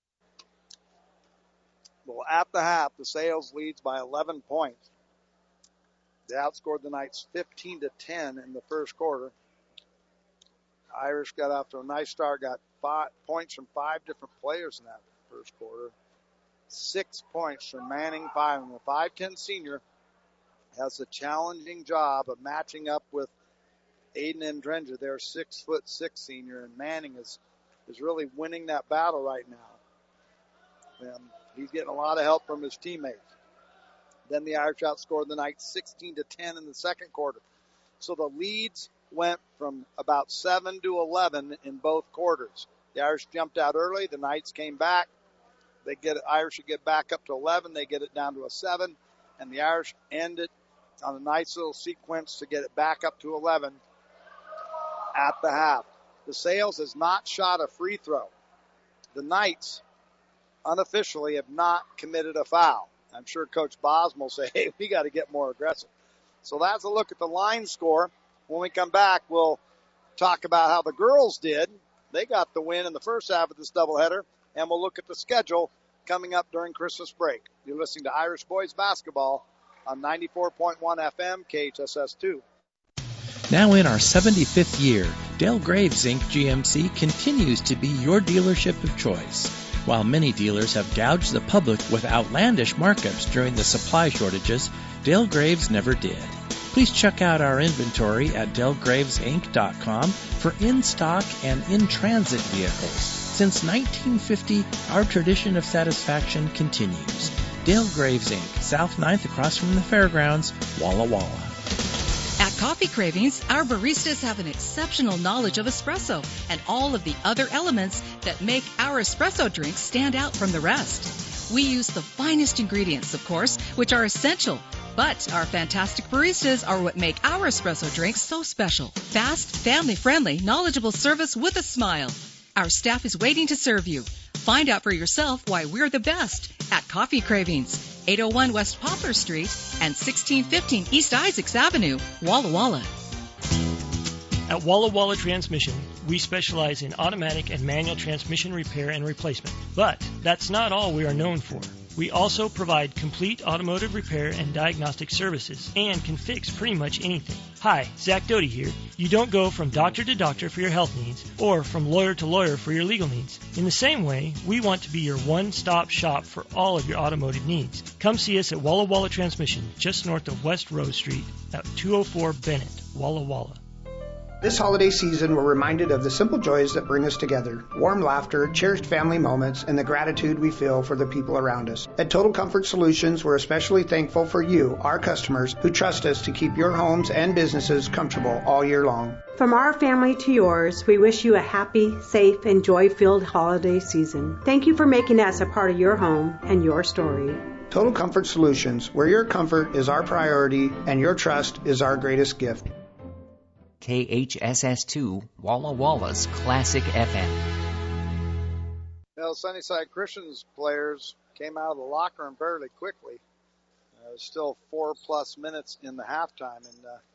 B: Well, at the half, the Sales leads by eleven points. They outscored the Knights fifteen to ten in the first quarter. Irish got off to a nice start, got five points from five different players in that first quarter. Six points from Manning Five. The five ten senior has a challenging job of matching up with Aiden Endrenger, their six foot six senior, and Manning is is really winning that battle right now. And he's getting a lot of help from his teammates. Then the Irish outscored the Knights sixteen to ten in the second quarter. So the leads went from about seven to eleven in both quarters. The Irish jumped out early. The Knights came back. They get Irish should get back up to eleven. They get it down to a seven, and the Irish end it on a nice little sequence to get it back up to eleven at the half. The Sales has not shot a free throw. The Knights unofficially have not committed a foul. I'm sure Coach Bosma will say, hey, we got to get more aggressive. So that's a look at the line score. When we come back, we'll talk about how the girls did. They got the win in the first half of this doubleheader. And we'll look at the schedule coming up during Christmas break. You're listening to Irish Boys Basketball on ninety-four point one F M, K H S S two.
C: Now in our seventy-fifth year, Dale Graves Incorporated. G M C continues to be your dealership of choice. While many dealers have gouged the public with outlandish markups during the supply shortages, Dale Graves never did. Please check out our inventory at dale graves inc dot com for in-stock and in-transit vehicles. Since nineteen fifty, our tradition of satisfaction continues. Dale Graves Incorporated, South ninth across from the fairgrounds, Walla Walla.
J: At Coffee Cravings, our baristas have an exceptional knowledge of espresso and all of the other elements that make our espresso drinks stand out from the rest. We use the finest ingredients, of course, which are essential. But our fantastic baristas are what make our espresso drinks so special. Fast, family-friendly, knowledgeable service with a smile. Our staff is waiting to serve you. Find out for yourself why we're the best at Coffee Cravings, eight oh one West Poplar Street and sixteen fifteen East Isaacs Avenue, Walla Walla.
K: At Walla Walla Transmission, we specialize in automatic and manual transmission repair and replacement. But that's not all we are known for. We also provide complete automotive repair and diagnostic services and can fix pretty much anything. Hi, Zach Doty here. You don't go from doctor to doctor for your health needs or from lawyer to lawyer for your legal needs. In the same way, we want to be your one-stop shop for all of your automotive needs. Come see us at Walla Walla Transmission, just north of West Rose Street at two oh four Bennett, Walla Walla.
L: This holiday season, we're reminded of the simple joys that bring us together, warm laughter, cherished family moments, and the gratitude we feel for the people around us. At Total Comfort Solutions, we're especially thankful for you, our customers, who trust us to keep your homes and businesses comfortable all year long.
M: From our family to yours, we wish you a happy, safe, and joy-filled holiday season. Thank you for making us a part of your home and your story.
L: Total Comfort Solutions, where your comfort is our priority and your trust is our greatest gift.
A: K H S S two, Walla Walla's Classic F M.
B: Well, Sunnyside Christian's players came out of the locker room fairly quickly. Uh, there's still four-plus minutes in the halftime, and uh,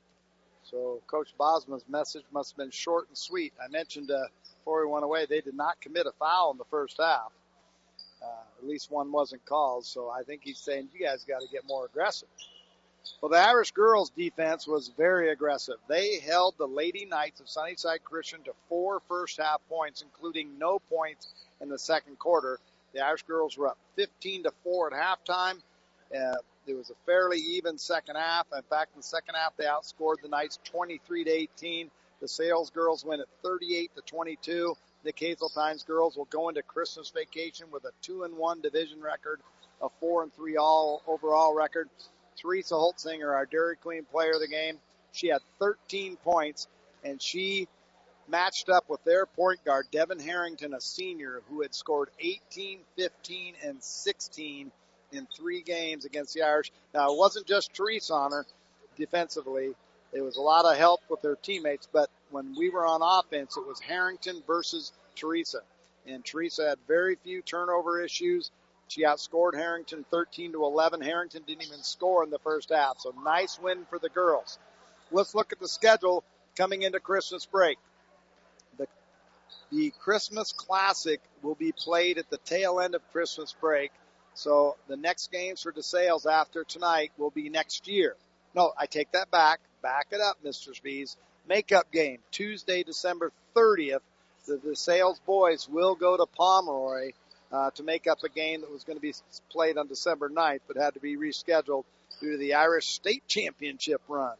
B: so Coach Bosma's message must have been short and sweet. I mentioned uh, before we went away, they did not commit a foul in the first half. Uh, at least one wasn't called, so I think he's saying, you guys got to get more aggressive. Well, the Irish girls' defense was very aggressive. They held the Lady Knights of Sunnyside Christian to four first-half points, including no points in the second quarter. The Irish girls were up fifteen to four at halftime. Uh, it was a fairly even second half. In fact, in the second half, they outscored the Knights twenty-three to eighteen. The Sales girls win at thirty-eight to twenty-two. The Hazeltine's girls will go into Christmas vacation with a two and one division record, a four and three all overall record. Teresa Holtzinger, our Dairy Queen player of the game, she had thirteen points, and she matched up with their point guard, Devin Harrington, a senior, who had scored eighteen, fifteen, and sixteen in three games against the Irish. Now, it wasn't just Teresa on her defensively. There was a lot of help with their teammates, but when we were on offense, it was Harrington versus Teresa. And Teresa had very few turnover issues. She outscored Harrington thirteen to eleven. Harrington didn't even score in the first half, so nice win for the girls. Let's look at the schedule coming into Christmas break. The, the Christmas Classic will be played at the tail end of Christmas break, so the next games for DeSales after tonight will be next year. No, I take that back. Back it up, Mister Spies. Makeup game, Tuesday, December thirtieth. The DeSales boys will go to Pomeroy Uh, to make up a game that was going to be played on December ninth, but had to be rescheduled due to the Irish State Championship run.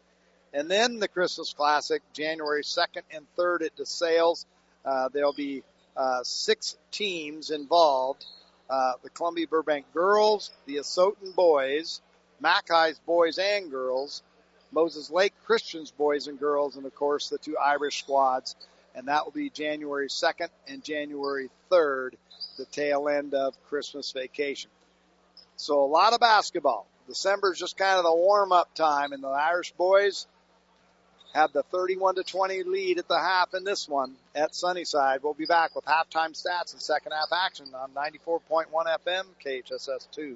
B: And then the Christmas Classic, January second and third at DeSales. Uh, there'll be uh, six teams involved. Uh, the Columbia Burbank girls, the Asotin boys, Mackay's boys and girls, Moses Lake Christian's boys and girls, and, of course, the two Irish squads. And that will be January second and January third, the tail end of Christmas vacation. So a lot of basketball. December is just kind of the warm-up time, and the Irish boys have the thirty-one to twenty lead at the half in this one at Sunnyside. We'll be back with halftime stats and second half action on ninety-four point one F M, K H S S two.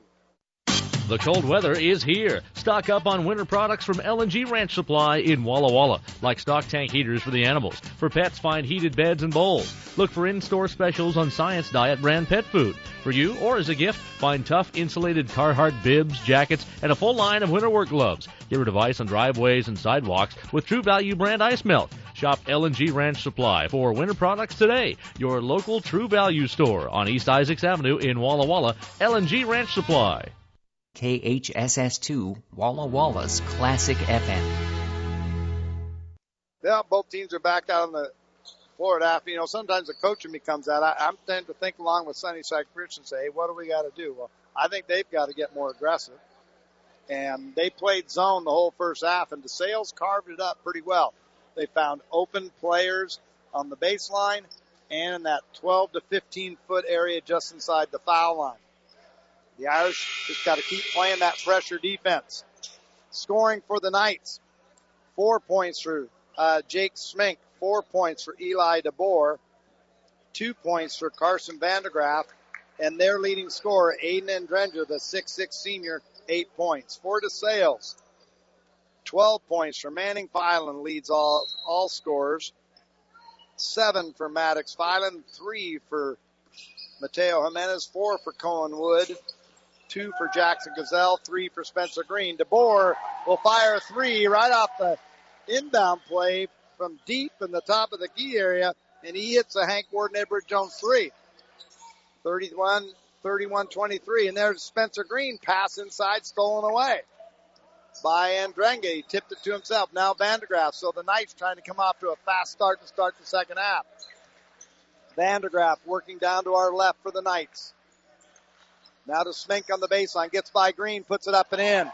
N: The cold weather is here. Stock up on winter products from L and G Ranch Supply in Walla Walla, like stock tank heaters for the animals. For pets, find heated beds and bowls. Look for in-store specials on Science Diet brand pet food. For you or as a gift, find tough insulated Carhartt bibs, jackets, and a full line of winter work gloves. Get rid of ice on driveways and sidewalks with True Value brand ice melt. Shop L and G Ranch Supply for winter products today. Your local True Value store on East Isaacs Avenue in Walla Walla. L and G Ranch Supply.
A: K H S S two, Walla Walla's Classic F M.
B: Yeah, both teams are back out on the floor at half. You know, sometimes the coach in me comes out. I, I'm tending to think along with Sunnyside Christian and say, hey, what do we got to do? Well, I think they've got to get more aggressive. And they played zone the whole first half, and DeSales carved it up pretty well. They found open players on the baseline and in that twelve to fifteen foot area just inside the foul line. The Irish just got to keep playing that pressure defense. Scoring for the Knights. Four points for uh, Jake Smink. Four points for Eli DeBoer. Two points for Carson Vandegraff. And their leading scorer, Aiden Andrenger, the six six senior, eight points. For DeSales, twelve points for Manning Filan, leads all, all scorers. Seven for Maddox Filan. Three for Mateo Jimenez. Four for Cohen Wood. Two for Jackson Gazelle, three for Spencer Green. DeBoer will fire a three right off the inbound play from deep in the top of the key area, and he hits a Hank Warden Edward Jones three. thirty-one, thirty-one twenty-three, and there's Spencer Green, pass inside, stolen away by Andrenge. He tipped it to himself. Now Vandegraff, so the Knights trying to come off to a fast start to start the second half. Vandegraff working down to our left for the Knights. Now to Smink on the baseline. Gets by Green. Puts it up and in.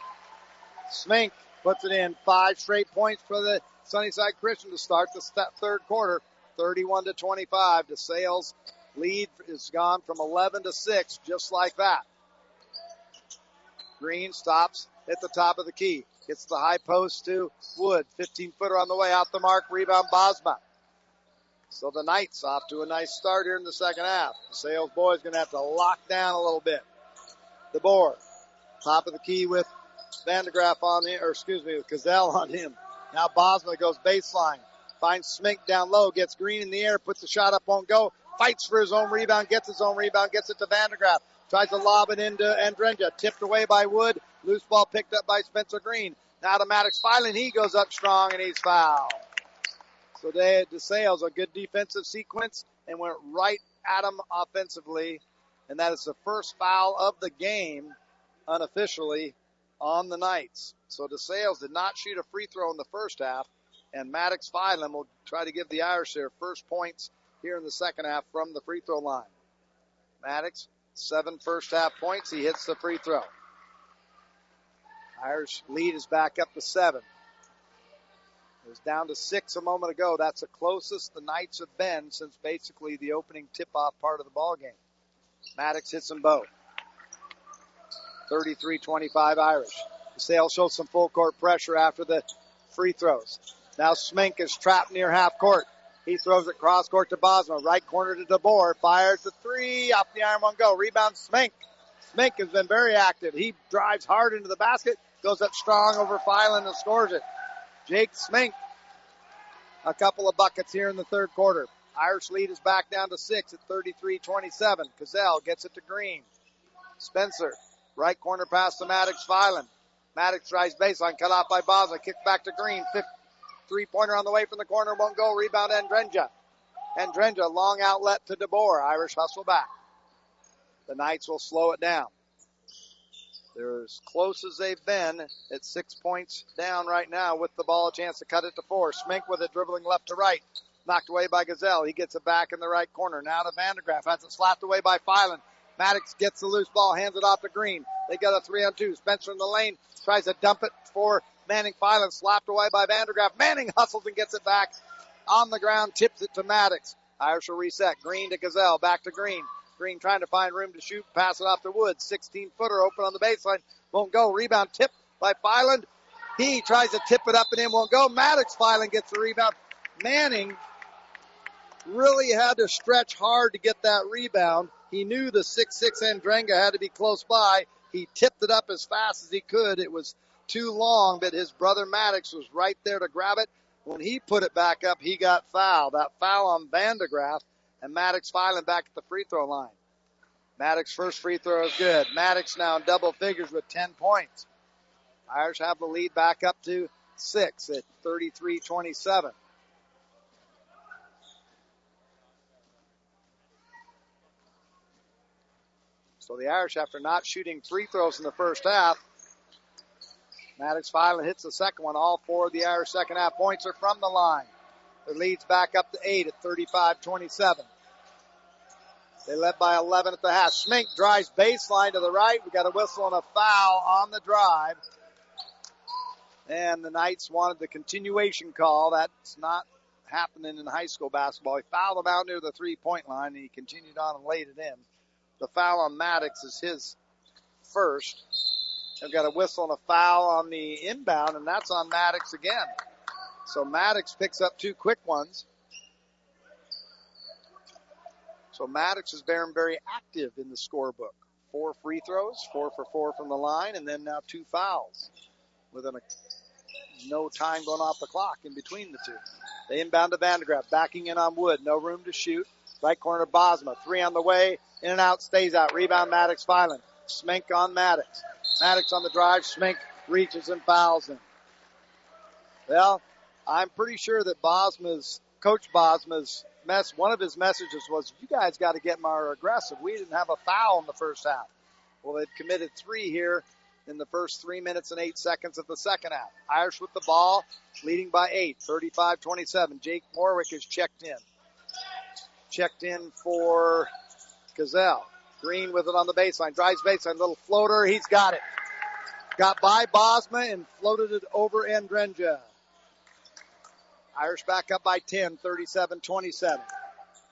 B: Smink puts it in. Five straight points for the Sunnyside Christian to start the third quarter. thirty-one to twenty-five. DeSales lead is gone from eleven to six, just like that. Green stops at the top of the key. Gets the high post to Wood. fifteen-footer on the way, out the mark. Rebound, Bosma. So the Knights off to a nice start here in the second half. The Sales boys going to have to lock down a little bit. DeBoer, top of the key with Vandegraff on him, or excuse me, with Gazelle on him. Now Bosma goes baseline. Finds Smink down low, gets Green in the air, puts the shot up, won't go. Fights for his own rebound, gets his own rebound, gets it to Vandegraff. Tries to lob it into Andrenja. Tipped away by Wood. Loose ball picked up by Spencer Green. Now to Maddox Filan. He goes up strong and he's fouled. So they, DeSales, a good defensive sequence and went right at him offensively. And that is the first foul of the game unofficially on the Knights. So DeSales did not shoot a free throw in the first half. And Maddox Filan will try to give the Irish their first points here in the second half from the free throw line. Maddox, seven first half points. He hits the free throw. Irish lead is back up to seven. It was down to six a moment ago. That's the closest the Knights have been since basically the opening tip-off part of the ball game. Maddox hits them both. thirty-three twenty-five Irish. DeSales shows some full court pressure after the free throws. Now Smink is trapped near half court. He throws it cross court to Bosma. Right corner to DeBoer. Fires the three. Off the iron, one go. Rebound Smink. Smink has been very active. He drives hard into the basket. Goes up strong over Filan and scores it. Jake Smink. A couple of buckets here in the third quarter. Irish lead is back down to six at thirty-three twenty-seven. Gazelle gets it to Green. Spencer. Right corner pass to Maddox Filan. Maddox tries baseline. Cut off by Bosma. Kick back to Green. Fifth three-pointer on the way from the corner. Won't go. Rebound Andrenja. Andrenja. Long outlet to DeBoer. Irish hustle back. The Knights will slow it down. They're as close as they've been at six points down right now with the ball, a chance to cut it to four. Smink with it dribbling left to right. Knocked away by Gazelle. He gets it back in the right corner. Now to Vandegraff. Has it slapped away by Filan. Maddox gets the loose ball, hands it off to Green. They got a three on two. Spencer in the lane tries to dump it for Manning Filan. Slapped away by Vandegraff. Manning hustles and gets it back on the ground. Tips it to Maddox. Irish will reset. Green to Gazelle. Back to Green. Green trying to find room to shoot. Pass it off to Woods. sixteen-footer open on the baseline. Won't go. Rebound tipped by Filan. He tries to tip it up and in. Won't go. Maddox Filan gets the rebound. Manning really had to stretch hard to get that rebound. He knew the six six Andrenga had to be close by. He tipped it up as fast as he could. It was too long, but his brother Maddox was right there to grab it. When he put it back up, he got fouled. That foul on Vandegraff. And Maddox Filan back at the free throw line. Maddox first free throw is good. Maddox now in double figures with ten points. Irish have the lead back up to six at thirty-three twenty-seven. So the Irish, after not shooting free throws in the first half, Maddox Filan hits the second one. All four of the Irish second half points are from the line. Their lead's back up to eight at thirty-five twenty-seven. They led by eleven at the half. Smink drives baseline to the right. We got a whistle and a foul on the drive. And the Knights wanted the continuation call. That's not happening in high school basketball. He fouled him out near the three-point line, and he continued on and laid it in. The foul on Maddox is his first. They've got a whistle and a foul on the inbound, and that's on Maddox again. So Maddox picks up two quick ones. So Maddox has been very active in the scorebook. Four free throws, four for four from the line, and then now two fouls with a, no time going off the clock in between the two. They inbound to Vandegraff, backing in on Wood. No room to shoot. Right corner Bosma. Three on the way. In and out, stays out. Rebound Maddox Filan. Smink on Maddox. Maddox on the drive. Smink reaches and fouls him. Well, I'm pretty sure that Bosma's, Coach Bosma's mess, one of his messages was, you guys got to get more aggressive. We didn't have a foul in the first half. Well, they've committed three here in the first three minutes and eight seconds of the second half. Irish with the ball, leading by eight, thirty-five twenty-seven. Jake Morwick is checked in. Checked in for Gazelle. Green with it on the baseline. Drives baseline. Little floater. He's got it. Got by Bosma and floated it over Andrenja. Irish back up by ten, thirty-seven twenty-seven.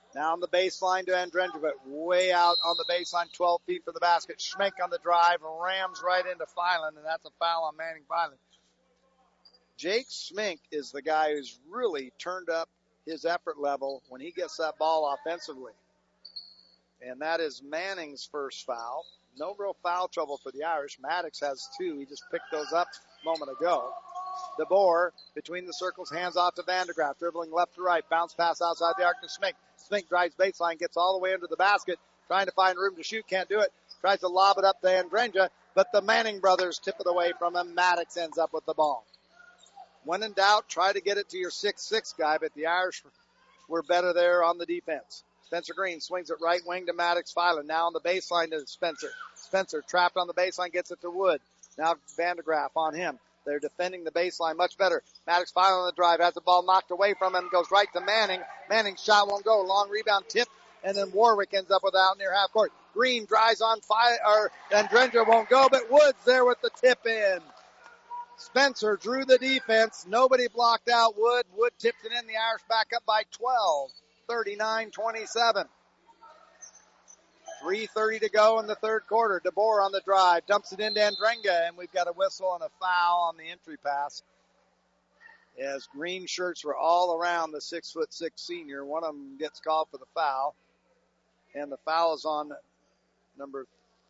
B: Now on the baseline to Andrendra, but way out on the baseline, twelve feet for the basket. Schmink on the drive, rams right into Filan, and that's a foul on Manning Filan. Jake Schmink is the guy who's really turned up his effort level when he gets that ball offensively. And that is Manning's first foul. No real foul trouble for the Irish. Maddox has two. He just picked those up a moment ago. DeBoer between the circles, hands off to Vandegraff, dribbling left to right, bounce pass outside the arc to Schmink. Schmink drives baseline, gets all the way into the basket, trying to find room to shoot, can't do it. Tries to lob it up to Andrendra, but the Manning brothers tip it away from him. Maddox ends up with the ball. When in doubt, try to get it to your six six guy, but the Irish were better there on the defense. Spencer Green swings it right wing to Maddox Filan. Now on the baseline to Spencer. Spencer trapped on the baseline, gets it to Wood. Now Vandegraff on him. They're defending the baseline much better. Maddox Filan on the drive, has the ball knocked away from him, goes right to Manning. Manning's shot won't go. Long rebound tip, and then Warwick ends up with out near half court. Green drives on fire, or Andrendra won't go, but Wood's there with the tip in. Spencer drew the defense. Nobody blocked out Wood. Wood tipped it in. The Irish back up by twelve. thirty-nine twenty-seven. three thirty to go in the third quarter. DeBoer on the drive, dumps it into Andrendra, and we've got a whistle and a foul on the entry pass. As green shirts were all around the six foot six senior. One of them gets called for the foul, and the foul is on number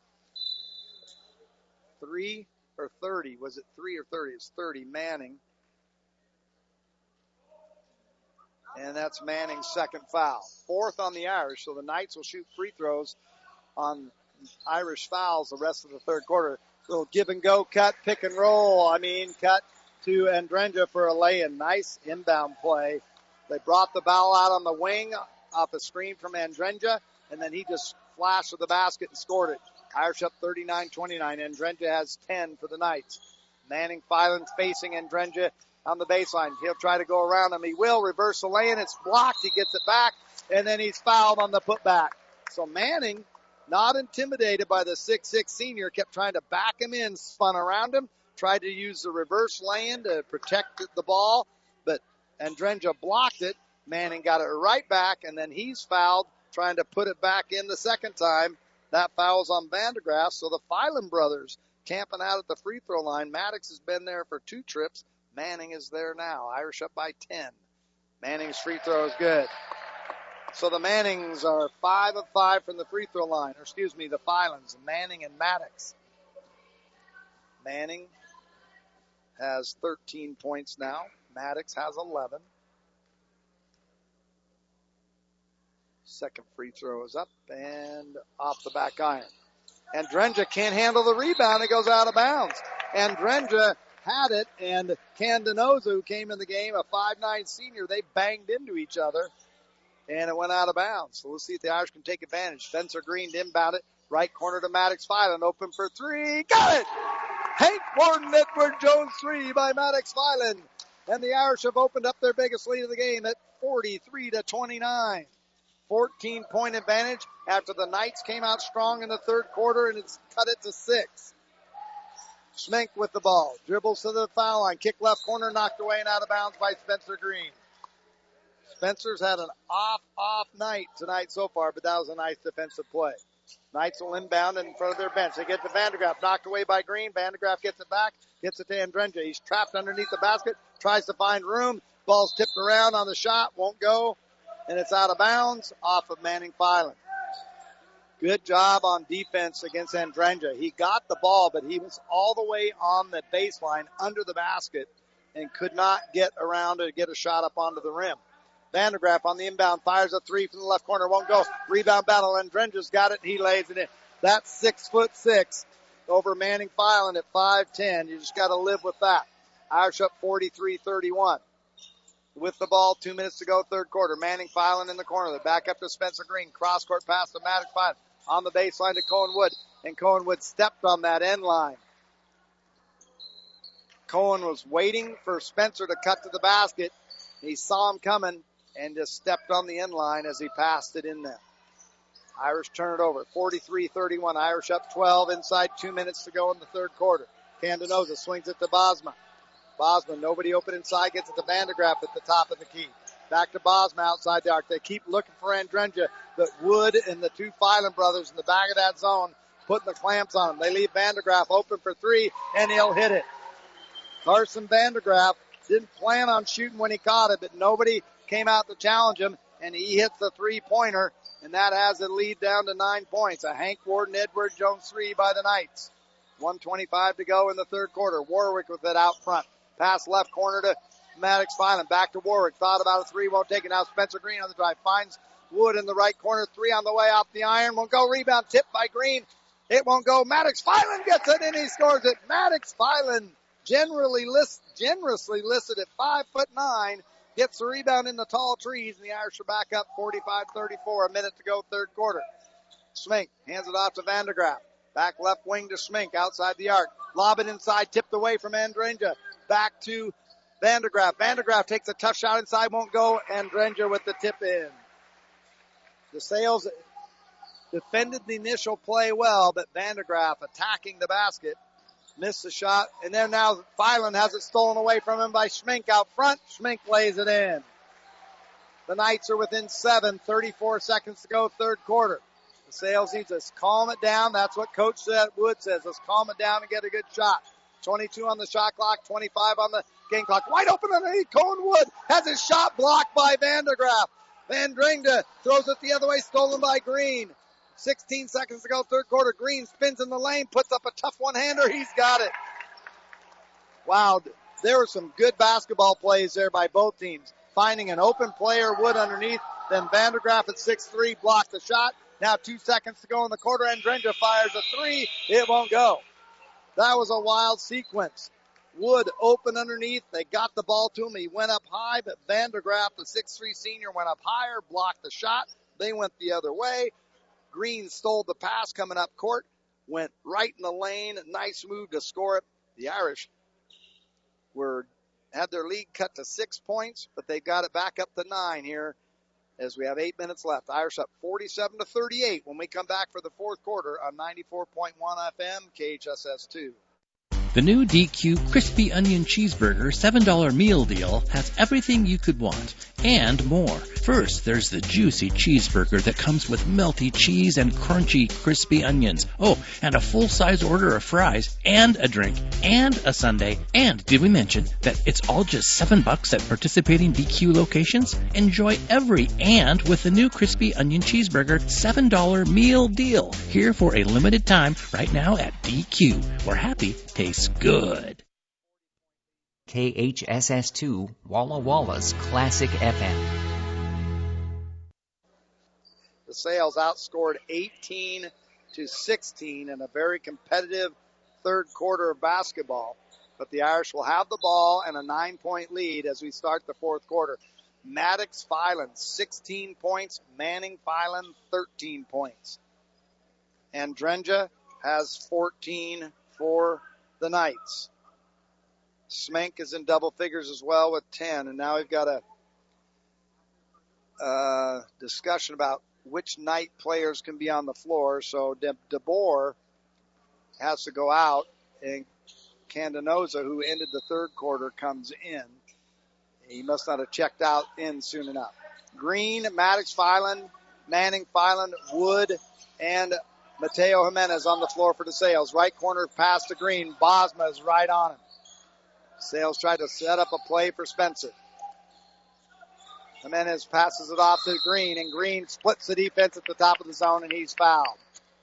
B: three or thirty. Was it three or thirty? It's thirty, Manning. And that's Manning's second foul. Fourth on the Irish, so the Knights will shoot free throws on Irish fouls the rest of the third quarter. Little give and go cut, pick and roll. I mean, cut to Andrendra for a lay-in. Nice inbound play. They brought the ball out on the wing off a screen from Andrendra, and then he just flashed to the basket and scored it. Irish up thirty-nine twenty-nine. Andrendra has ten for the Knights. Manning Filan facing Andrendra on the baseline. He'll try to go around him. He will reverse the lane. It's blocked. He gets it back, and then he's fouled on the putback. So Manning, not intimidated by the six six senior, kept trying to back him in, spun around him, tried to use the reverse lane to protect the ball, but Andrendra blocked it. Manning got it right back, and then he's fouled, trying to put it back in the second time. That foul's on Vandegraff, so the Filan brothers camping out at the free throw line. Maddox has been there for two trips. Manning is there now. Irish up by ten. Manning's free throw is good. So the Mannings are five of five from the free throw line. Or excuse me, the Filans, Manning and Maddox. Manning has thirteen points now. Maddox has eleven. Second free throw is up and off the back iron. Andrendra can't handle the rebound. It goes out of bounds. Andrendra had it, and Candenoza, who came in the game, a five nine senior, they banged into each other, and it went out of bounds. So we'll see if the Irish can take advantage. Spencer Green inbound it, right corner to Maddox Filan, open for three, got it! Hank Warden, Edward Jones three by Maddox Filan, and the Irish have opened up their biggest lead of the game at forty-three to twenty-nine. fourteen point advantage after the Knights came out strong in the third quarter, and it's cut it to six. Schmink with the ball. Dribbles to the foul line. Kick left corner, knocked away and out of bounds by Spencer Green. Spencer's had an off, off night tonight so far, but that was a nice defensive play. Knights will inbound in front of their bench. They get to Vandegraff, knocked away by Green. Vandegraff gets it back, gets it to Andrendra. He's trapped underneath the basket, tries to find room. Ball's tipped around on the shot, won't go, and it's out of bounds off of Manning Filan. Good job on defense against Andrendra. He got the ball, but he was all the way on the baseline under the basket and could not get around to get a shot up onto the rim. Vandegraff on the inbound, fires a three from the left corner, won't go. Rebound battle, Andrendra's got it, he lays it in. That's six foot six over Manning Filan at five ten. You just got to live with that. Irish up forty-three thirty-one. With the ball, two minutes to go, third quarter. Manning Filan in the corner. They back up to Spencer Green. Cross court pass to Maddox Filan. On the baseline to Cohen Wood. And Cohen Wood stepped on that end line. Cohen was waiting for Spencer to cut to the basket. He saw him coming and just stepped on the end line as he passed it in there. Irish turn it over. forty-three thirty-one. Irish up twelve. Inside two minutes to go in the third quarter. Candenoza swings it to Bosma. Bosma, nobody open inside, gets it to Vandegraff at the top of the key. Back to Bosma outside the arc. They keep looking for Andrenja, but Wood and the two Filan brothers in the back of that zone putting the clamps on them. They leave Vandergraaf open for three, and he'll hit it. Carson Vandergraaf didn't plan on shooting when he caught it, but nobody came out to challenge him, and he hits the three-pointer, and that has the lead down to nine points. A Hank Warden, Edward Jones three by the Knights. one twenty-five to go in the third quarter. Warwick with it out front. Pass left corner to Maddox Filan. Back to Warwick. Thought about a three. Won't take it. Now Spencer Green on the drive. Finds Wood in the right corner. Three on the way off the iron. Won't go. Rebound tipped by Green. It won't go. Maddox Filan gets it and he scores it. Maddox Filan, generally list, generously listed at five foot nine, gets the rebound in the tall trees, and the Irish are back up forty-five thirty-four. A minute to go, third quarter. Smink hands it off to Vandergraaf. Back left wing to Smink outside the arc. Lob it inside, tipped away from Andrenja. Back to Vandergraaf. Vandergraaf takes a tough shot inside, won't go. Andrenja with the tip in. The Sales defended the initial play well, but Vandergraaf attacking the basket. Missed the shot, and then now Filan has it stolen away from him by Schmink out front. Schmink lays it in. The Knights are within seven, thirty-four seconds to go, third quarter. The Sales needs to calm it down. That's what Coach Wood says. Let's calm it down and get a good shot. twenty-two on the shot clock, twenty-five on the game clock. Wide open underneath. Cohen Wood has his shot blocked by Vandergraaf. Van Dringda throws it the other way, stolen by Green. sixteen seconds to go, third quarter. Green spins in the lane, puts up a tough one-hander. He's got it. Wow, there were some good basketball plays there by both teams. Finding an open player, Wood underneath, then Vandergraaf at six three blocked the shot. Now two seconds to go in the quarter, and Andrenja fires a three. It won't go. That was a wild sequence. Wood open underneath. They got the ball to him. He went up high, but Vandergraaf, the six three senior, went up higher, blocked the shot. They went the other way. Green stole the pass coming up court, went right in the lane. Nice move to score it. The Irish were had their lead cut to six points, but they got it back up to nine here as we have eight minutes left. Irish up forty-seven to thirty-eight when we come back for the fourth quarter on ninety-four point one F M, K H S S two.
C: The new D Q Crispy Onion Cheeseburger seven dollar meal deal has everything you could want and more. First, there's the juicy cheeseburger that comes with melty cheese and crunchy crispy onions. Oh, and a full-size order of fries and a drink and a sundae. And did we mention that it's all just seven bucks at participating D Q locations? Enjoy every and with the new Crispy Onion Cheeseburger seven dollar meal deal. Here for a limited time right now at D Q, where happy tastes good.
A: K H S S two, Walla Walla's Classic F M.
B: The Sales outscored eighteen to sixteen in a very competitive third quarter of basketball. But the Irish will have the ball and a nine-point lead as we start the fourth quarter. Maddox Filan, sixteen points. Manning Filan, thirteen points. Andrenja has fourteen for the Knights. Smink is in double figures as well with ten. And now we've got a uh, discussion about which Knight players can be on the floor. So De- DeBoer has to go out, and Candanoza, who ended the third quarter, comes in. He must not have checked out in soon enough. Green, Maddox Filan, Manning Filan, Wood, and Mateo Jimenez on the floor for the Sales. Right corner pass to Green. Bosma is right on him. Sales tried to set up a play for Spencer. Jimenez passes it off to Green, and Green splits the defense at the top of the zone, and he's fouled.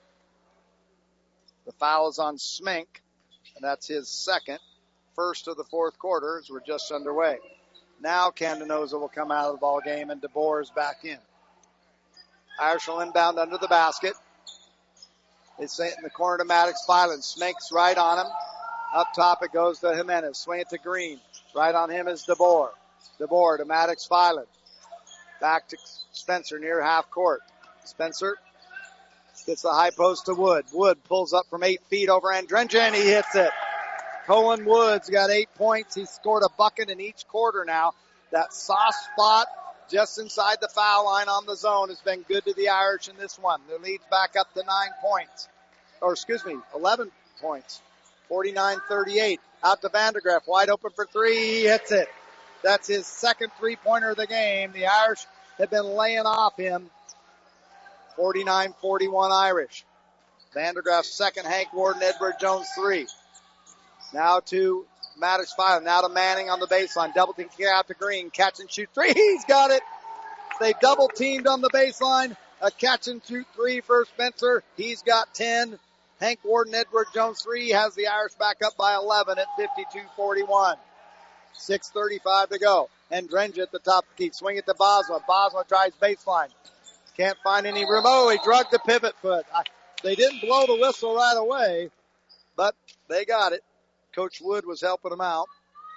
B: The foul is on Smink, and that's his second. First of the fourth quarter as we're just underway. Now Candanoza will come out of the ball game, and DeBoer is back in. Irish will inbound under the basket. It's in the corner to Maddox Filan. Smink's right on him. Up top it goes to Jimenez. Swing it to Green. Right on him is DeBoer. DeBoer to Maddox Filan. Back to Spencer near half court. Spencer gets the high post to Wood. Wood pulls up from eight feet over Andrenja, and he hits it. Cohen Wood's got eight points. He's scored a bucket in each quarter now. That soft spot just inside the foul line on the zone has been good to the Irish in this one. Their lead's back up to nine points. Or excuse me, eleven points. forty-nine thirty-eight. Out to Vandergraaf. Wide open for three. He hits it. That's his second three-pointer of the game. The Irish have been laying off him. forty-nine forty-one Irish. Vandergraaf's second, Hank Warden, Edward Jones three. Now to Maddox five. Now to Manning on the baseline. Double team kick out to Green. Catch and shoot three. He's got it. They double teamed on the baseline. A catch and shoot three for Spencer. He's got ten. Hank Warden, Edward Jones three has the Irish back up by eleven at fifty-two forty-one. six thirty-five to go. And Drenja at the top of the key. Swing it to Bosma. Bosma tries baseline. Can't find any room. Oh, he drugged the pivot foot. I, they didn't blow the whistle right away, but they got it. Coach Wood was helping them out.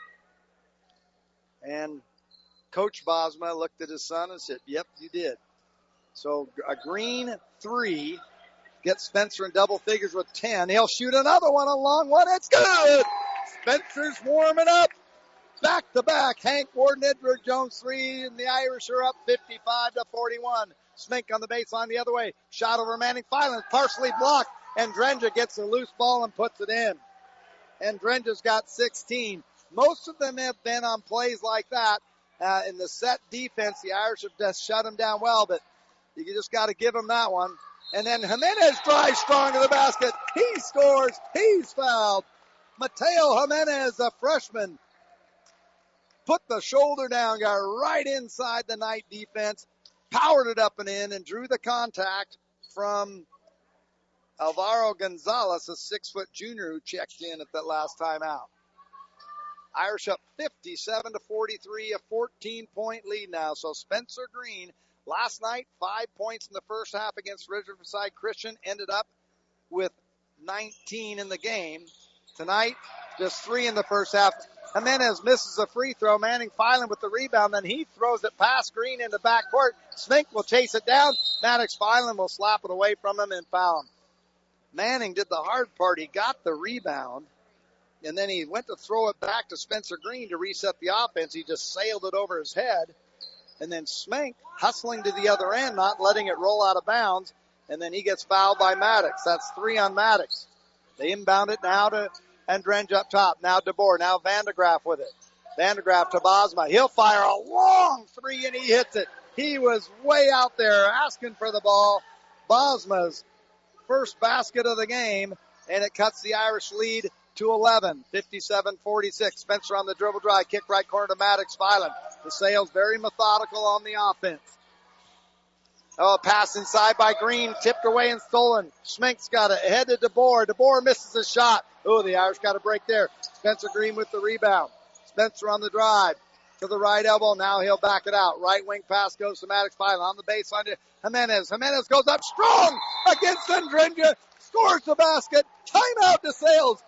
B: And Coach Bosma looked at his son and said, yep, you did. So a Green three gets Spencer in double figures with ten. He'll shoot another one, a long one. It's good. Spencer's warming up. Back to back. Hank Warden, Edward Jones three, and the Irish are up fifty-five to forty-one. Smink on the baseline the other way. Shot over Manning Filan, partially blocked, and Drenja gets a loose ball and puts it in. And Drenja's got sixteen. Most of them have been on plays like that. Uh, in the set defense, the Irish have just shut them down well, but you just got to give them that one. And then Jimenez drives strong to the basket. He scores. He's fouled. Mateo Jimenez, a freshman, put the shoulder down, got right inside the Knight defense, powered it up and in, and drew the contact from Alvaro Gonzalez, a six-foot junior who checked in at that last time out. Irish up fifty-seven to forty-three, a fourteen-point lead now. So Spencer Green, last night, five points in the first half against Riverside Christian, ended up with nineteen in the game. Tonight, just three in the first half. Jimenez misses a free throw. Manning Filan with the rebound. Then he throws it past Green into backcourt. Smink will chase it down. Maddox Filan will slap it away from him and foul him. Manning did the hard part. He got the rebound, and then he went to throw it back to Spencer Green to reset the offense. He just sailed it over his head. And then Smink hustling to the other end, not letting it roll out of bounds. And then he gets fouled by Maddox. That's three on Maddox. They inbound it now to Andrenge up top. Now DeBoer. Now Vandergraaf with it. Vandergraaf to Bosma. He'll fire a long three, and he hits it. He was way out there asking for the ball. Bosma's first basket of the game, and it cuts the Irish lead to eleven. fifty-seven forty-six. Spencer on the dribble drive. Kick right corner to Maddox Filan. The Sales very methodical on the offense. Oh, pass inside by Green. Tipped away and stolen. Schmink's got it. Ahead to DeBoer. DeBoer misses a shot. Oh, the Irish got a break there. Spencer Green with the rebound. Spencer on the drive. To the right elbow. Now he'll back it out. Right wing pass goes to Maddox Filan. On the baseline to Jimenez. Jimenez goes up strong against Andrenja. Scores the basket. Timeout to Sales.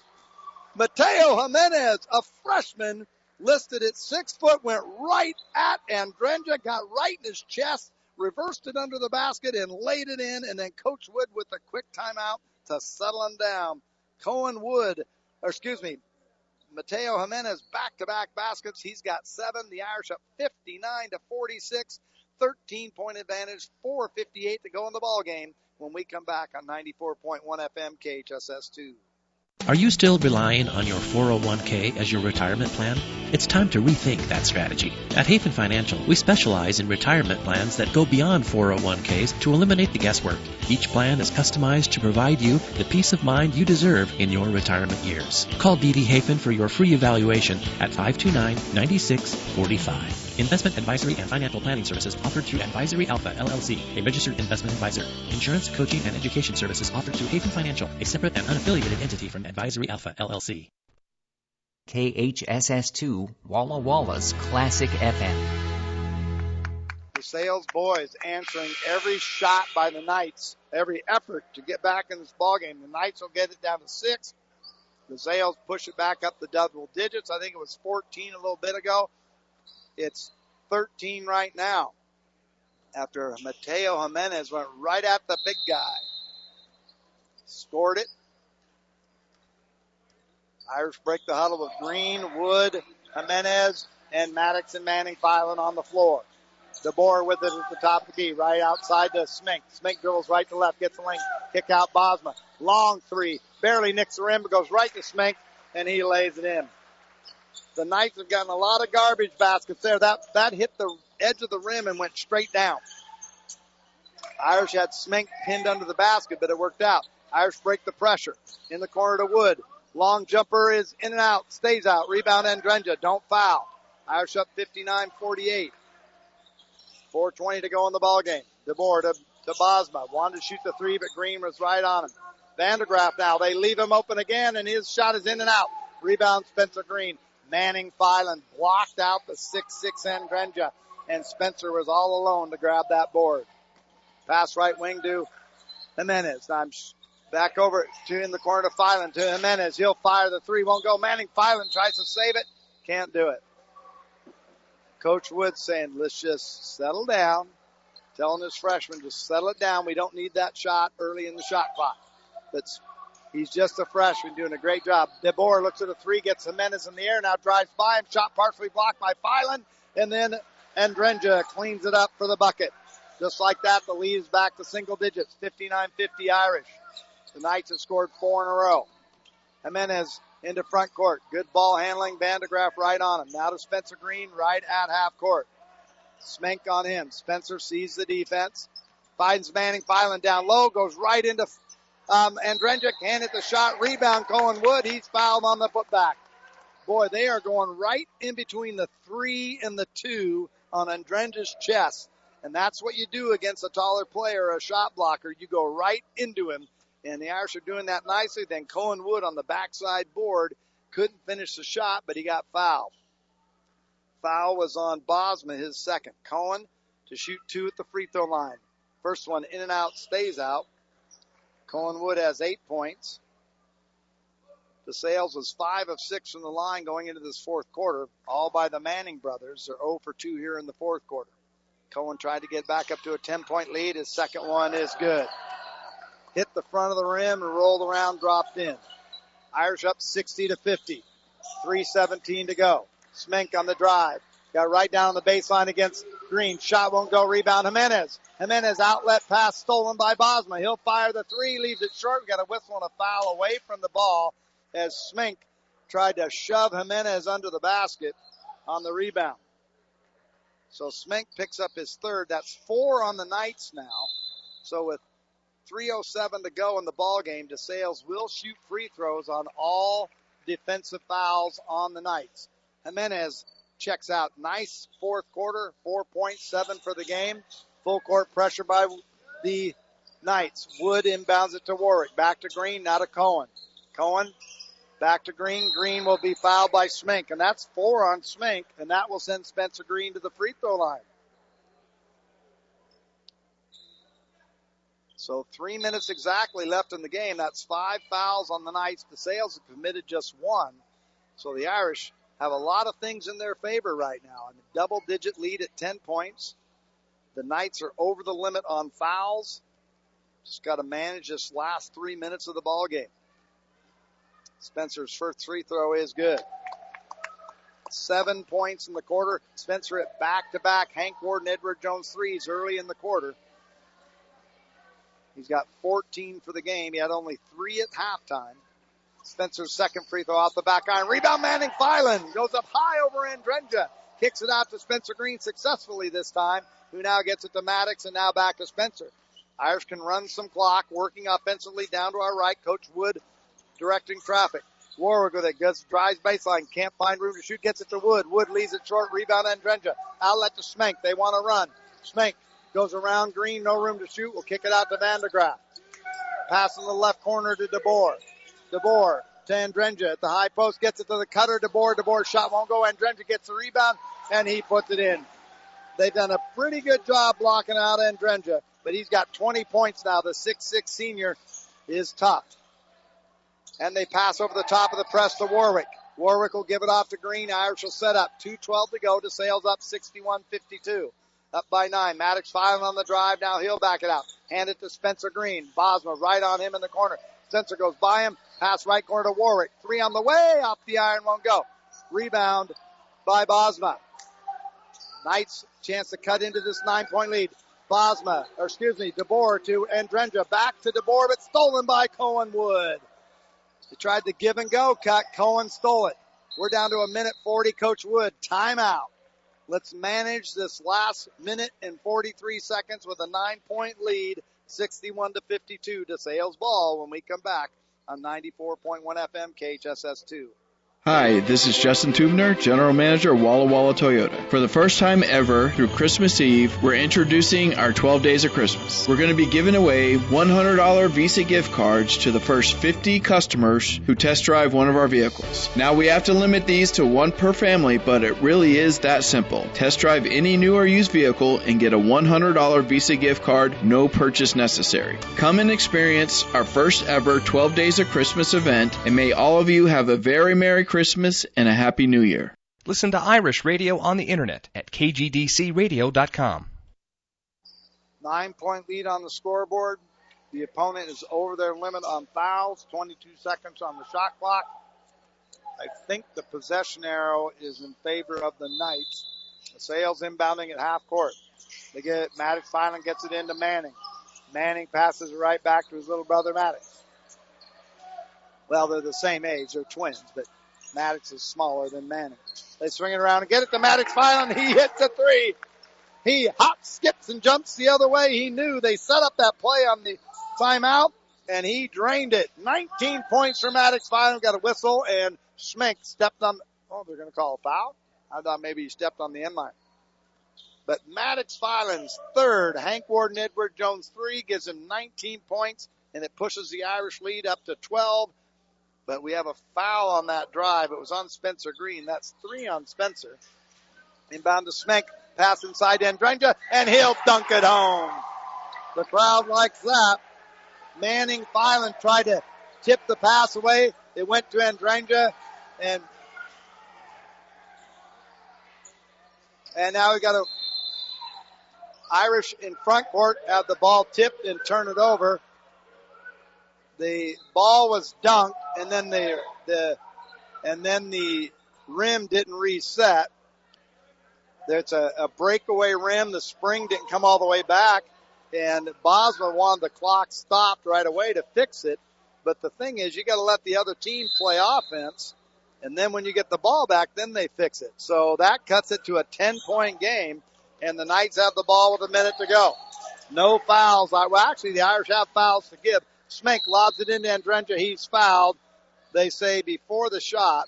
B: Mateo Jimenez, a freshman, listed at six foot, went right at Andrenja, got right in his chest, reversed it under the basket and laid it in, and then Coach Wood with a quick timeout to settle him down. Cohen Wood, or excuse me, Mateo Jimenez back-to-back baskets. He's got seven. The Irish up fifty-nine to forty-six, thirteen-point advantage, four fifty-eight to go in the ball game when we come back on ninety-four point one F M K H S S two.
O: Are you still relying on your four oh one k as your retirement plan? It's time to rethink that strategy. At Hafen Financial, we specialize in retirement plans that go beyond four oh one k's to eliminate the guesswork. Each plan is customized to provide you the peace of mind you deserve in your retirement years. Call D D Hafen for your free evaluation at five two nine, nine six four five. Investment advisory and financial planning services offered through Advisory Alpha, L L C, a registered investment advisor. Insurance, coaching, and education services offered through Hafen Financial, a separate and unaffiliated entity from Advisory Alpha, L L C.
A: K H S S two, Walla Walla's Classic F M.
B: The Sales boys answering every shot by the Knights, every effort to get back in this ballgame. The Knights will get it down to six. The Sales push it back up to double digits. I think it was fourteen a little bit ago. It's thirteen right now after Mateo Jimenez went right at the big guy. Scored it. Irish break the huddle with Green, Wood, Jimenez, and Maddox and Manning Filan on the floor. DeBoer with it at the top of the key, right outside to Smink. Smink dribbles right to left, gets the lane, kick out Bosma. Long three, barely nicks the rim, but goes right to Smink, and he lays it in. The Knights have gotten a lot of garbage baskets there. That, that hit the edge of the rim and went straight down. Irish had Smink pinned under the basket, but it worked out. Irish break the pressure. In the corner to Wood. Long jumper is in and out, stays out. Rebound Andrenja, don't foul. Irish up fifty-nine forty-eight. four twenty to go in the ball game. DeBoer to, to Bosma. Wanted to shoot the three, but Green was right on him. Vandergraaf now. They leave him open again, and his shot is in and out. Rebound Spencer Green. Manning Filan blocked out the six six Andrenja, and Spencer was all alone to grab that board. Pass right wing to Jimenez. I'm back over to in the corner to Filan to Jimenez. He'll fire the three, won't go. Manning Filan tries to save it, can't do it. Coach Wood saying, let's just settle down. Telling his freshmen, just settle it down. We don't need that shot early in the shot clock. But he's just a freshman doing a great job. DeBoer looks at a three, gets Jimenez in the air, now drives by him. Shot partially blocked by Filan. And then Andrenja cleans it up for the bucket. Just like that, the lead is back to single digits, fifty-nine fifty Irish. The Knights have scored four in a row. Jimenez into front court. Good ball handling. Vandergraaf right on him. Now to Spencer Green right at half court. Smink on him. Spencer sees the defense. Finds Manning Filan down low. Goes right into um, Andrenja. Can't hit the shot. Rebound Cohen Wood. He's fouled on the putback. Boy, they are going right in between the three and the two on Andrenja's chest. And that's what you do against a taller player, a shot blocker. You go right into him. And the Irish are doing that nicely. Then Cohen Wood on the backside board couldn't finish the shot, but he got fouled. Foul was on Bosma, his second. Cohen to shoot two at the free throw line. First one in and out, stays out. Cohen Wood has eight points. DeSales was five of six from the line going into this fourth quarter, all by the Manning brothers. They're zero for two here in the fourth quarter. Cohen tried to get back up to a ten-point lead. His second one is good. Hit the front of the rim and rolled around, dropped in. Irish up sixty to fifty. three seventeen to go. Smink on the drive. Got right down on the baseline against Green. Shot won't go. Rebound Jimenez. Jimenez outlet pass stolen by Bosma. He'll fire the three, leaves it short. We got a whistle and a foul away from the ball as Smink tried to shove Jimenez under the basket on the rebound. So Smink picks up his third. That's four on the Knights now. So with three oh seven to go in the ball game, DeSales will shoot free throws on all defensive fouls on the Knights. Jimenez checks out. Nice fourth quarter, four point seven for the game. Full court pressure by the Knights. Wood inbounds it to Warwick. Back to Green, now to Cohen. Cohen back to Green. Green will be fouled by Smink, and that's four on Smink, and that will send Spencer Green to the free throw line. So three minutes exactly left in the game. That's five fouls on the Knights. DeSales have committed just one. So the Irish have a lot of things in their favor right now. A double-digit lead at ten points. The Knights are over the limit on fouls. Just got to manage this last three minutes of the ball game. Spencer's first free throw is good. Seven points in the quarter. Spencer at back-to-back Hank Ward and Edward Jones threes early in the quarter. He's got fourteen for the game. He had only three at halftime. Spencer's second free throw off the back iron. Rebound Manning Filan goes up high over Andrenja. Kicks it out to Spencer Green successfully this time, who now gets it to Maddox and now back to Spencer. Irish can run some clock, working offensively down to our right. Coach Wood directing traffic. Warwick with it, gets, drives baseline, can't find room to shoot, gets it to Wood. Wood leaves it short, rebound Andrenja. Outlet to Smink, they want to run. Smink goes around Green, no room to shoot, will kick it out to Vandergraaf. Pass in the left corner to DeBoer. DeBoer to Andrenja at the high post, gets it to the cutter, DeBoer, DeBoer shot won't go, Andrenja gets the rebound, and he puts it in. They've done a pretty good job blocking out Andrenja, but he's got twenty points now. The six six senior is tough. And they pass over the top of the press to Warwick. Warwick will give it off to Green. Irish will set up. two twelve to go. DeSales up sixty-one fifty-two. Up by nine. Maddox filing on the drive. Now he'll back it out. Hand it to Spencer Green. Bosma right on him in the corner. Spencer goes by him. Pass right corner to Warwick. Three on the way. Off the iron. Won't go. Rebound by Bosma. Knights chance to cut into this nine-point lead. Bosma, or excuse me, DeBoer to Andrenja. Back to DeBoer, but stolen by Cohen Wood. He tried to give and go cut. Cohen stole it. We're down to a minute forty. Coach Wood, timeout. Let's manage this last minute and forty-three seconds with a nine-point lead, sixty-one to fifty-two. DeSales ball when we come back on ninety-four point one F M K H S S two.
D: Hi, this is Justin Tubner, General Manager of Walla Walla Toyota. For the first time ever, through Christmas Eve, we're introducing our twelve Days of Christmas. We're going to be giving away one hundred dollars Visa gift cards to the first fifty customers who test drive one of our vehicles. Now, we have to limit these to one per family, but it really is that simple. Test drive any new or used vehicle and get a one hundred dollars Visa gift card, no purchase necessary. Come and experience our first ever twelve Days of Christmas event, and may all of you have a very Merry Christmas and a Happy New Year.
E: Listen to Irish Radio on the internet at k g d c radio dot com.
B: Nine-point lead on the scoreboard. The opponent is over their limit on fouls. twenty-two seconds on the shot clock. I think the possession arrow is in favor of the Knights. DeSales inbounding at half court. They get it. Maddox finally gets it into Manning. Manning passes it right back to his little brother Maddox. Well, they're the same age. They're twins, but Maddox is smaller than Manning. They swing it around and get it to Maddox finally. He hits a three. He hops, skips, and jumps the other way. He knew they set up that play on the timeout, and he drained it. nineteen points for Maddox finally. Got a whistle, and Schmink stepped on. Oh, they're going to call a foul? I thought maybe he stepped on the end line. But Maddox Filan's third. Hank Warden Edward Jones three gives him nineteen points, and it pushes the Irish lead up to twelve. But we have a foul on that drive. It was on Spencer Green. That's three on Spencer. Inbound to Schmink. Pass inside to Andrenja, and he'll dunk it home. The crowd likes that. Manning Filan tried to tip the pass away. It went to Andrenja, and and now we got a Irish in front court have the ball tipped and turn it over. The ball was dunked, and then the the and then the rim didn't reset. There's a, a breakaway rim. The spring didn't come all the way back, and Bosma wanted the clock stopped right away to fix it. But the thing is, you got to let the other team play offense, and then when you get the ball back, then they fix it. So that cuts it to a ten-point game, and the Knights have the ball with a minute to go. No fouls. Well, actually, the Irish have fouls to give. Schmink lobs it into Andrenja. He's fouled. They say before the shot,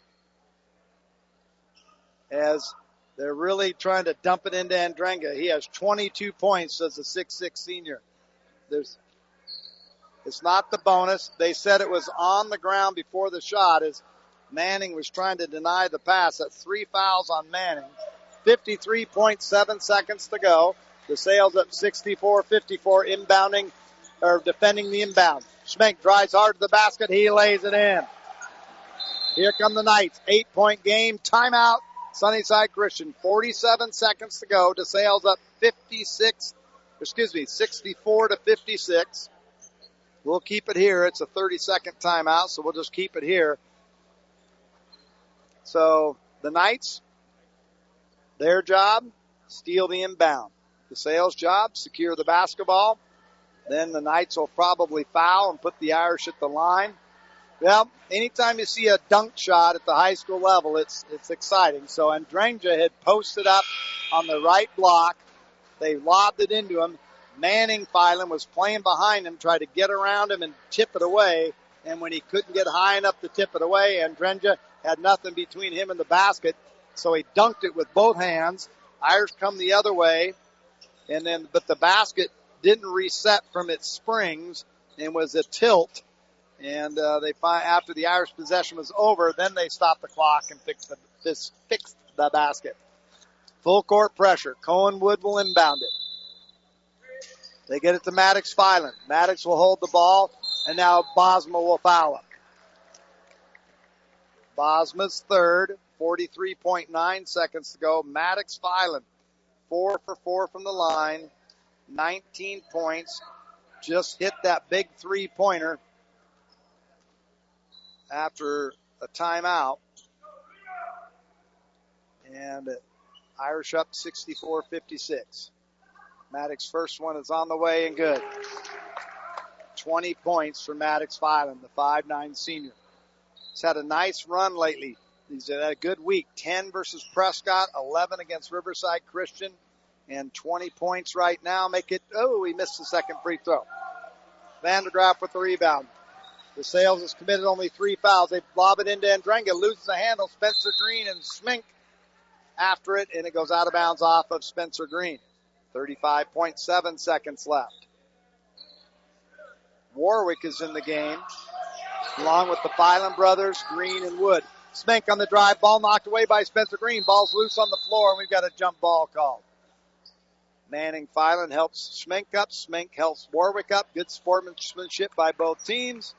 B: as they're really trying to dump it into Andrenja. He has twenty-two points as a six six senior. There's, it's not the bonus. They said it was on the ground before the shot as Manning was trying to deny the pass. That's three fouls on Manning. fifty-three point seven seconds to go. DeSales up sixty-four fifty-four, inbounding, or defending the inbound. Schmink drives hard to the basket. He lays it in. Here come the Knights. Eight-point game. Timeout. Sunnyside Christian. forty-seven seconds to go. DeSales up fifty-six, excuse me, sixty-four to fifty-six. We'll keep it here. It's a thirty-second timeout, so we'll just keep it here. So the Knights, their job, steal the inbound. DeSales' job, secure the basketball. Then the Knights will probably foul and put the Irish at the line. Well, anytime you see a dunk shot at the high school level, it's it's exciting. So Andrenja had posted up on the right block. They lobbed it into him. Manning Filan was playing behind him, tried to get around him and tip it away. And when he couldn't get high enough to tip it away, Andrenja had nothing between him and the basket. So he dunked it with both hands. Irish come the other way. And then, but the basket didn't reset from its springs and was a tilt. And uh, they find after the Irish possession was over, then they stopped the clock and fixed the, this, fixed the basket. Full court pressure. Cohen Wood will inbound it. They get it to Maddox Filan. Maddox will hold the ball, and now Bosma will foul him. Bosma's third, forty-three point nine seconds to go. Maddox Filan, four for four from the line, nineteen points. Just hit that big three-pointer after a timeout. And Irish up sixty-four fifty-six. Maddox's first one is on the way and good. twenty points for Maddox Filan, the five nine senior. He's had a nice run lately. He's had a good week. ten versus Prescott, eleven against Riverside Christian, and twenty points right now. Make it, oh, he missed the second free throw. Vandergraaf with the rebound. DeSales has committed only three fouls. They lob it into Andrenga, loses the handle. Spencer Green and Smink after it, and it goes out of bounds off of Spencer Green. thirty-five point seven seconds left. Warwick is in the game, along with the Filan brothers, Green and Wood. Smink on the drive, ball knocked away by Spencer Green. Ball's loose on the floor, and we've got a jump ball called. Manning Filan helps Smink up. Smink helps Warwick up. Good sportsmanship by both teams.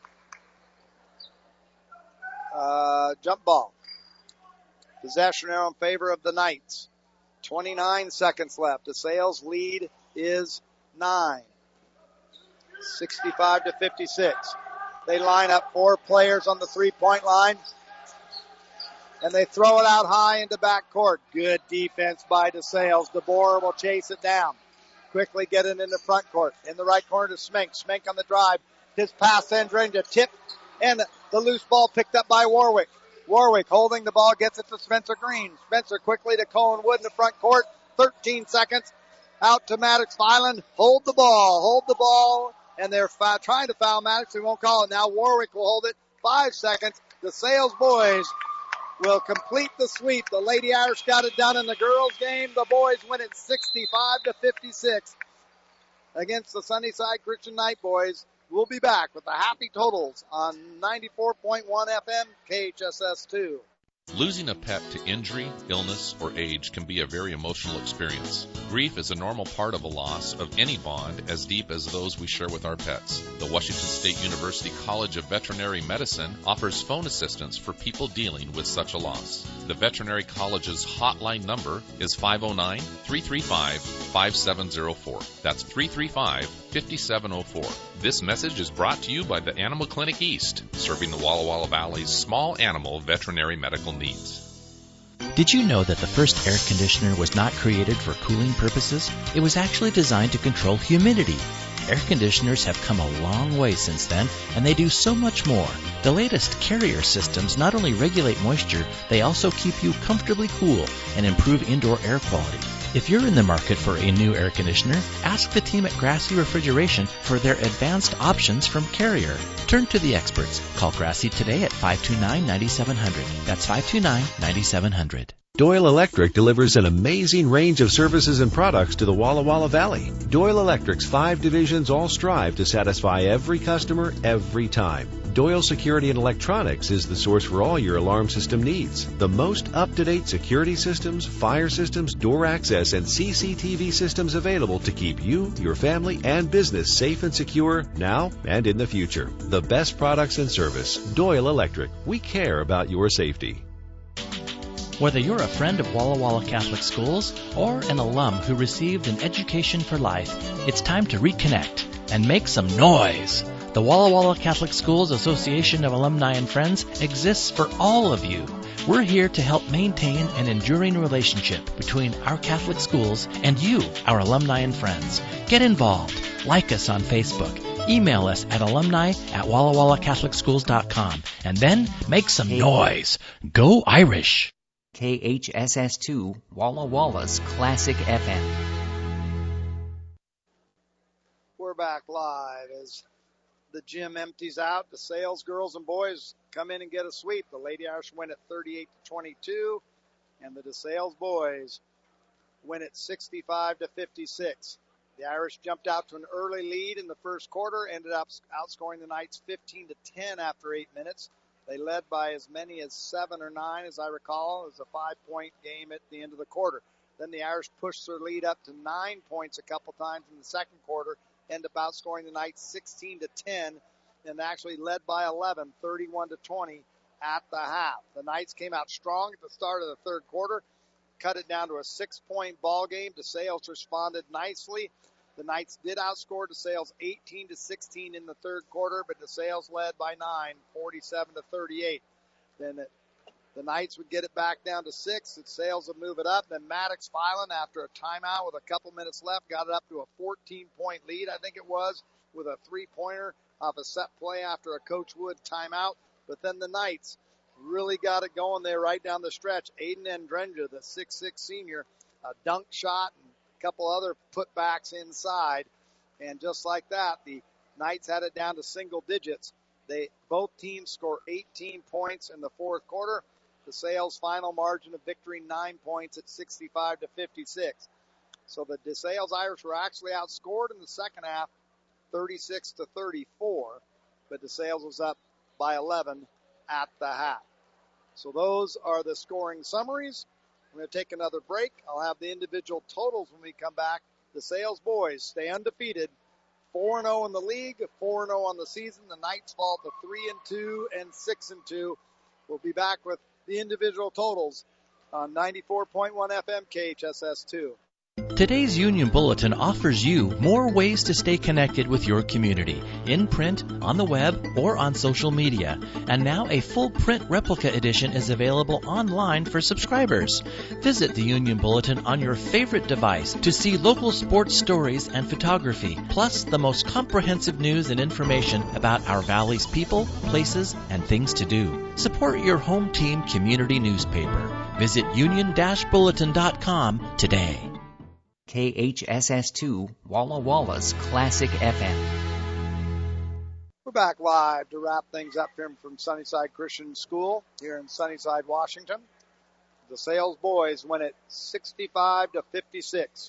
B: Uh, jump ball. Possession arrow in favor of the Knights. twenty-nine seconds left. DeSales lead is nine. sixty-five to fifty-six. They line up four players on the three-point line. And they throw it out high into backcourt. Good defense by DeSales. DeBoer will chase it down. Quickly get it into front court. In the right corner to Smink. Smink on the drive. His pass ends ready to tip. And the loose ball picked up by Warwick. Warwick holding the ball, gets it to Spencer Green. Spencer quickly to Cohen Wood in the front court. thirteen seconds. Out to Maddox Filan. Hold the ball. Hold the ball. And they're foul, trying to foul Maddox. They won't call it. Now Warwick will hold it. Five seconds. The DeSales boys will complete the sweep. The Lady Irish got it done in the girls' game. The boys win it sixty-five to fifty-six against the Sunnyside Christian Knight boys. We'll be back with the happy totals on ninety-four point one F M K H S S two.
F: Losing a pet to injury, illness, or age can be a very emotional experience. Grief is a normal part of a loss of any bond as deep as those we share with our pets. The Washington State University College of Veterinary Medicine offers phone assistance for people dealing with such a loss. The Veterinary College's hotline number is five oh nine, three three five, five seven oh four. That's three three five, five seven oh four. This message is brought to you by the Animal Clinic East, serving the Walla Walla Valley's small animal veterinary medical needs.
O: Did you know that the first air conditioner was not created for cooling purposes? It was actually designed to control humidity. Air conditioners have come a long way since then, and they do so much more. The latest Carrier systems not only regulate moisture, they also keep you comfortably cool and improve indoor air quality. If you're in the market for a new air conditioner, ask the team at Grassy Refrigeration for their advanced options from Carrier. Turn to the experts. Call Grassy today at five two nine, nine seven zero zero. That's five two nine, nine seven zero zero.
G: Doyle Electric delivers an amazing range of services and products to the Walla Walla Valley. Doyle Electric's five divisions all strive to satisfy every customer every time. Doyle Security and Electronics is the source for all your alarm system needs. The most up-to-date security systems, fire systems, door access, and C C T V systems available to keep you, your family, and business safe and secure now and in the future. The best products and service. Doyle Electric. We care about your safety.
O: Whether you're a friend of Walla Walla Catholic Schools or an alum who received an education for life, it's time to reconnect and make some noise. The Walla Walla Catholic Schools Association of Alumni and Friends exists for all of you. We're here to help maintain an enduring relationship between our Catholic schools and you, our alumni and friends. Get involved. Like us on Facebook. Email us at alumni at walla walla catholic schools dot com. And then make some noise. Go Irish!
A: K H S S two, Walla Walla's Classic F M.
B: We're back live as the gym empties out. The DeSales girls and boys come in and get a sweep. The Lady Irish win at thirty-eight to twenty-two, and the DeSales boys win at sixty-five to fifty-six. The Irish jumped out to an early lead in the first quarter, ended up outscoring the Knights fifteen to ten after eight minutes. They led by as many as seven or nine, as I recall. It was a five-point game at the end of the quarter. Then the Irish pushed their lead up to nine points a couple times in the second quarter, ended up outscoring the Knights sixteen to ten, and actually led by eleven, thirty-one to twenty at the half. The Knights came out strong at the start of the third quarter, cut it down to a six-point ball game. DeSales responded nicely. The Knights did outscore DeSales eighteen to sixteen in the third quarter, but DeSales led by nine, forty-seven to thirty-eight. Then it, the Knights would get it back down to six. DeSales would move it up. Then Maddox Filan, after a timeout with a couple minutes left, got it up to a fourteen-point lead, I think it was, with a three-pointer off a set play after a Coach Wood timeout. But then the Knights really got it going there right down the stretch. Aiden Andrenja, the six six senior, a dunk shot and a couple other putbacks inside. And just like that, the Knights had it down to single digits. They both teams score eighteen points in the fourth quarter. DeSales final margin of victory nine points at sixty-five to fifty-six. So the DeSales Irish were actually outscored in the second half, thirty-six to thirty-four, but DeSales was up by eleven at the half. So those are the scoring summaries. I'm going to take another break. I'll have the individual totals when we come back. DeSales boys stay undefeated, four and oh in the league, four and oh on the season. The Knights fall to three and two and six and two. We'll be back with the individual totals on ninety-four point one F M K H S S two.
E: Today's Union Bulletin offers you more ways to stay connected with your community, in print, on the web, or on social media. And now a full print replica edition is available online for subscribers. Visit the Union Bulletin on your favorite device to see local sports stories and photography, plus the most comprehensive news and information about our valley's people, places, and things to do. Support your home team community newspaper. Visit union dash bulletin dot com today.
A: K H S S two, Walla Walla's Classic F M.
B: We're back live to wrap things up here from Sunnyside Christian School here in Sunnyside, Washington. The DeSales boys win it sixty-five to fifty-six.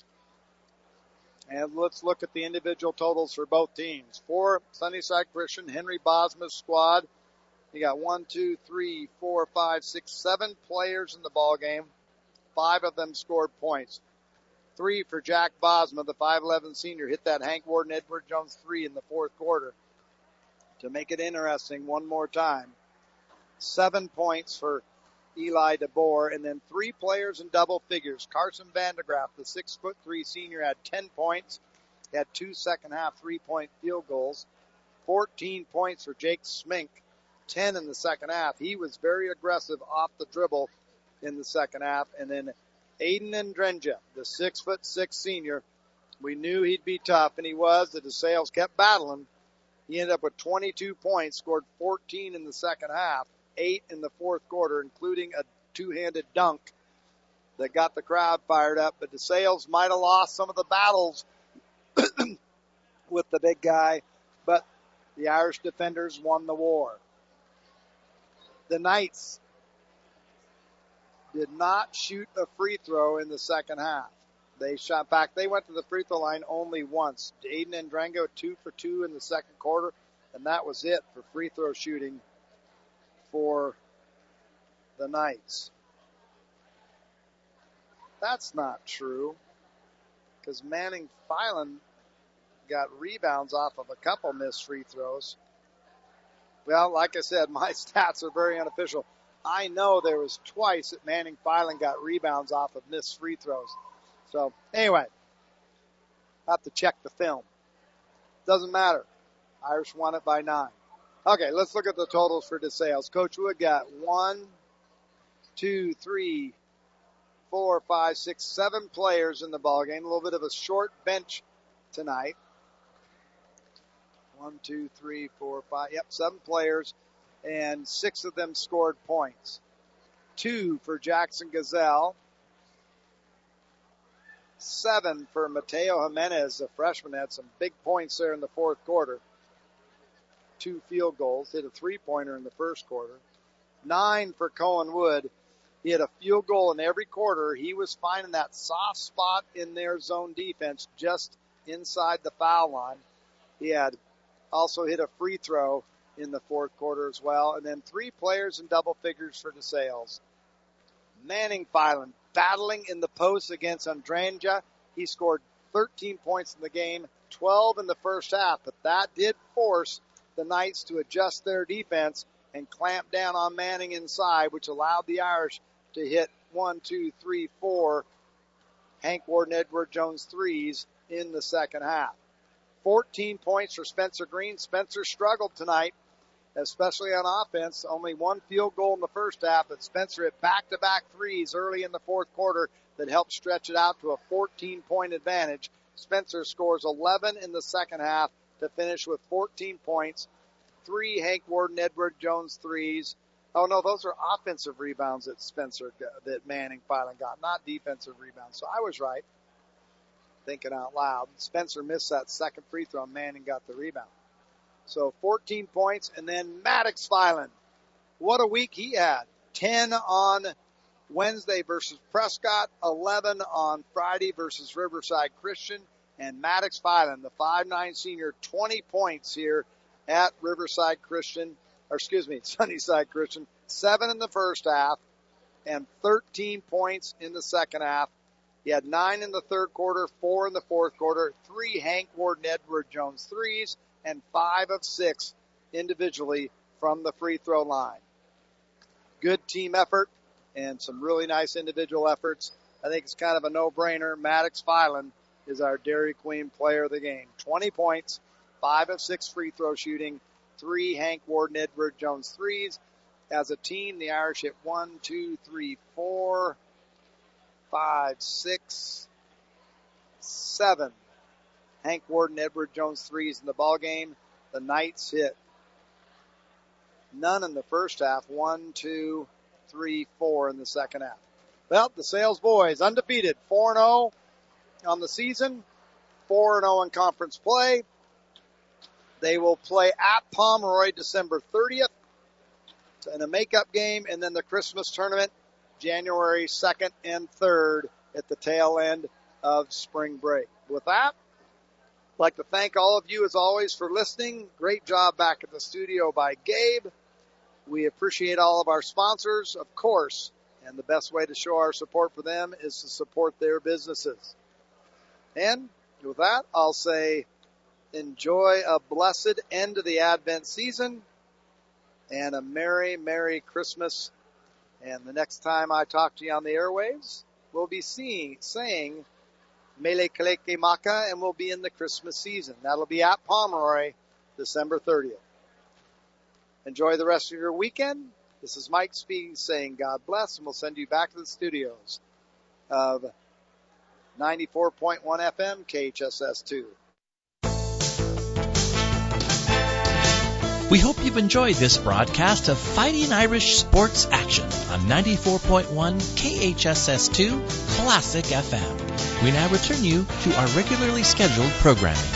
B: And let's look at the individual totals for both teams. For Sunnyside Christian, Henry Bosma's squad, you got one, two, three, four, five, six, seven players in the ball game. Five of them scored points. Three for Jack Bosma, the five eleven senior, hit that Hank Warden Edward Jones three in the fourth quarter to make it interesting one more time. Seven points for Eli DeBoer, and then three players in double figures. Carson Vandegraff, the six foot three senior, had ten points. He had two second half three point field goals. fourteen points for Jake Smink, ten in the second half. He was very aggressive off the dribble in the second half. And then Aiden Andrenja, the six foot six senior, we knew he'd be tough, and he was. The DeSales kept battling. He ended up with twenty-two points, scored fourteen in the second half, eight in the fourth quarter, including a two-handed dunk that got the crowd fired up. But DeSales might have lost some of the battles with the big guy, but the Irish defenders won the war. The Knights did not shoot a free throw in the second half. They shot back. They went to the free throw line only once. Aiden Andrenja, two for two in the second quarter, and that was it for free throw shooting for the Knights. That's not true, because Manning Filan got rebounds off of a couple missed free throws. Well, like I said, my stats are very unofficial. I know there was twice that Manning Filan got rebounds off of missed free throws. So, anyway, I have to check the film. Doesn't matter. Irish won it by nine. Okay, let's look at the totals for DeSales. Coach Wood got one, two, three, four, five, six, seven players in the ballgame. A little bit of a short bench tonight. One, two, three, four, five. Yep, seven players. And six of them scored points. Two for Jackson Gazelle. Seven for Mateo Jimenez, the freshman, had some big points there in the fourth quarter. Two field goals, hit a three-pointer in the first quarter. Nine for Cohen Wood. He had a field goal in every quarter. He was finding that soft spot in their zone defense just inside the foul line. He had also hit a free throw in the fourth quarter as well. And then three players in double figures for DeSales. Manning Filan battling in the post against Andrenja. He scored thirteen points in the game, twelve in the first half, but that did force the Knights to adjust their defense and clamp down on Manning inside, which allowed the Irish to hit one, two, three, four Hank Warden Edward Jones threes in the second half. fourteen points for Spencer Green. Spencer struggled tonight, especially on offense. Only one field goal in the first half, but Spencer hit back-to-back threes early in the fourth quarter that helped stretch it out to a fourteen-point advantage. Spencer scores eleven in the second half to finish with fourteen points, three Hank Warden Edward Jones threes, Oh, no, those are offensive rebounds that Spencer, that Manning finally got, not defensive rebounds. So I was right, thinking out loud. Spencer missed that second free throw, and Manning got the rebound. So fourteen points, and then Maddox Filan. What a week he had. ten on Wednesday versus Prescott, eleven on Friday versus Riverside Christian, and Maddox Filan, the five nine senior, twenty points here at Riverside Christian, or excuse me, Sunnyside Christian, seven in the first half and thirteen points in the second half. He had nine in the third quarter, four in the fourth quarter, three Hank Ward and Edward Jones threes, and five of six individually from the free throw line. Good team effort and some really nice individual efforts. I think it's kind of a no-brainer. Maddox Filan is our Dairy Queen player of the game. twenty points, five of six free throw shooting, three Hank Ward and Edward Jones threes. As a team, the Irish hit one, two, three, four, five, six, seven Hank Ward and Edward Jones threes in the ball game. The Knights hit none in the first half. One, two, three, four in the second half. Well, the Sales boys undefeated, four and oh on the season, four and oh in conference play. They will play at Pomeroy December thirtieth in a makeup game, and then the Christmas tournament January second and third at the tail end of spring break. With that, I'd like to thank all of you, as always, for listening. Great job back at the studio by Gabe. We appreciate all of our sponsors, of course, and the best way to show our support for them is to support their businesses. And with that, I'll say enjoy a blessed end of the Advent season and a Merry, Merry Christmas. And the next time I talk to you on the airwaves, we'll be seeing, saying Mele Kaleke Maka, and we'll be in the Christmas season. That'll be at Pomeroy, December thirtieth. Enjoy the rest of your weekend. This is Mike speaking, saying God bless, and we'll send you back to the studios of ninety-four point one F M K H S S two.
O: We hope you've enjoyed this broadcast of Fighting Irish Sports Action on ninety-four point one K H S S two Classic F M. We now return you to our regularly scheduled programming.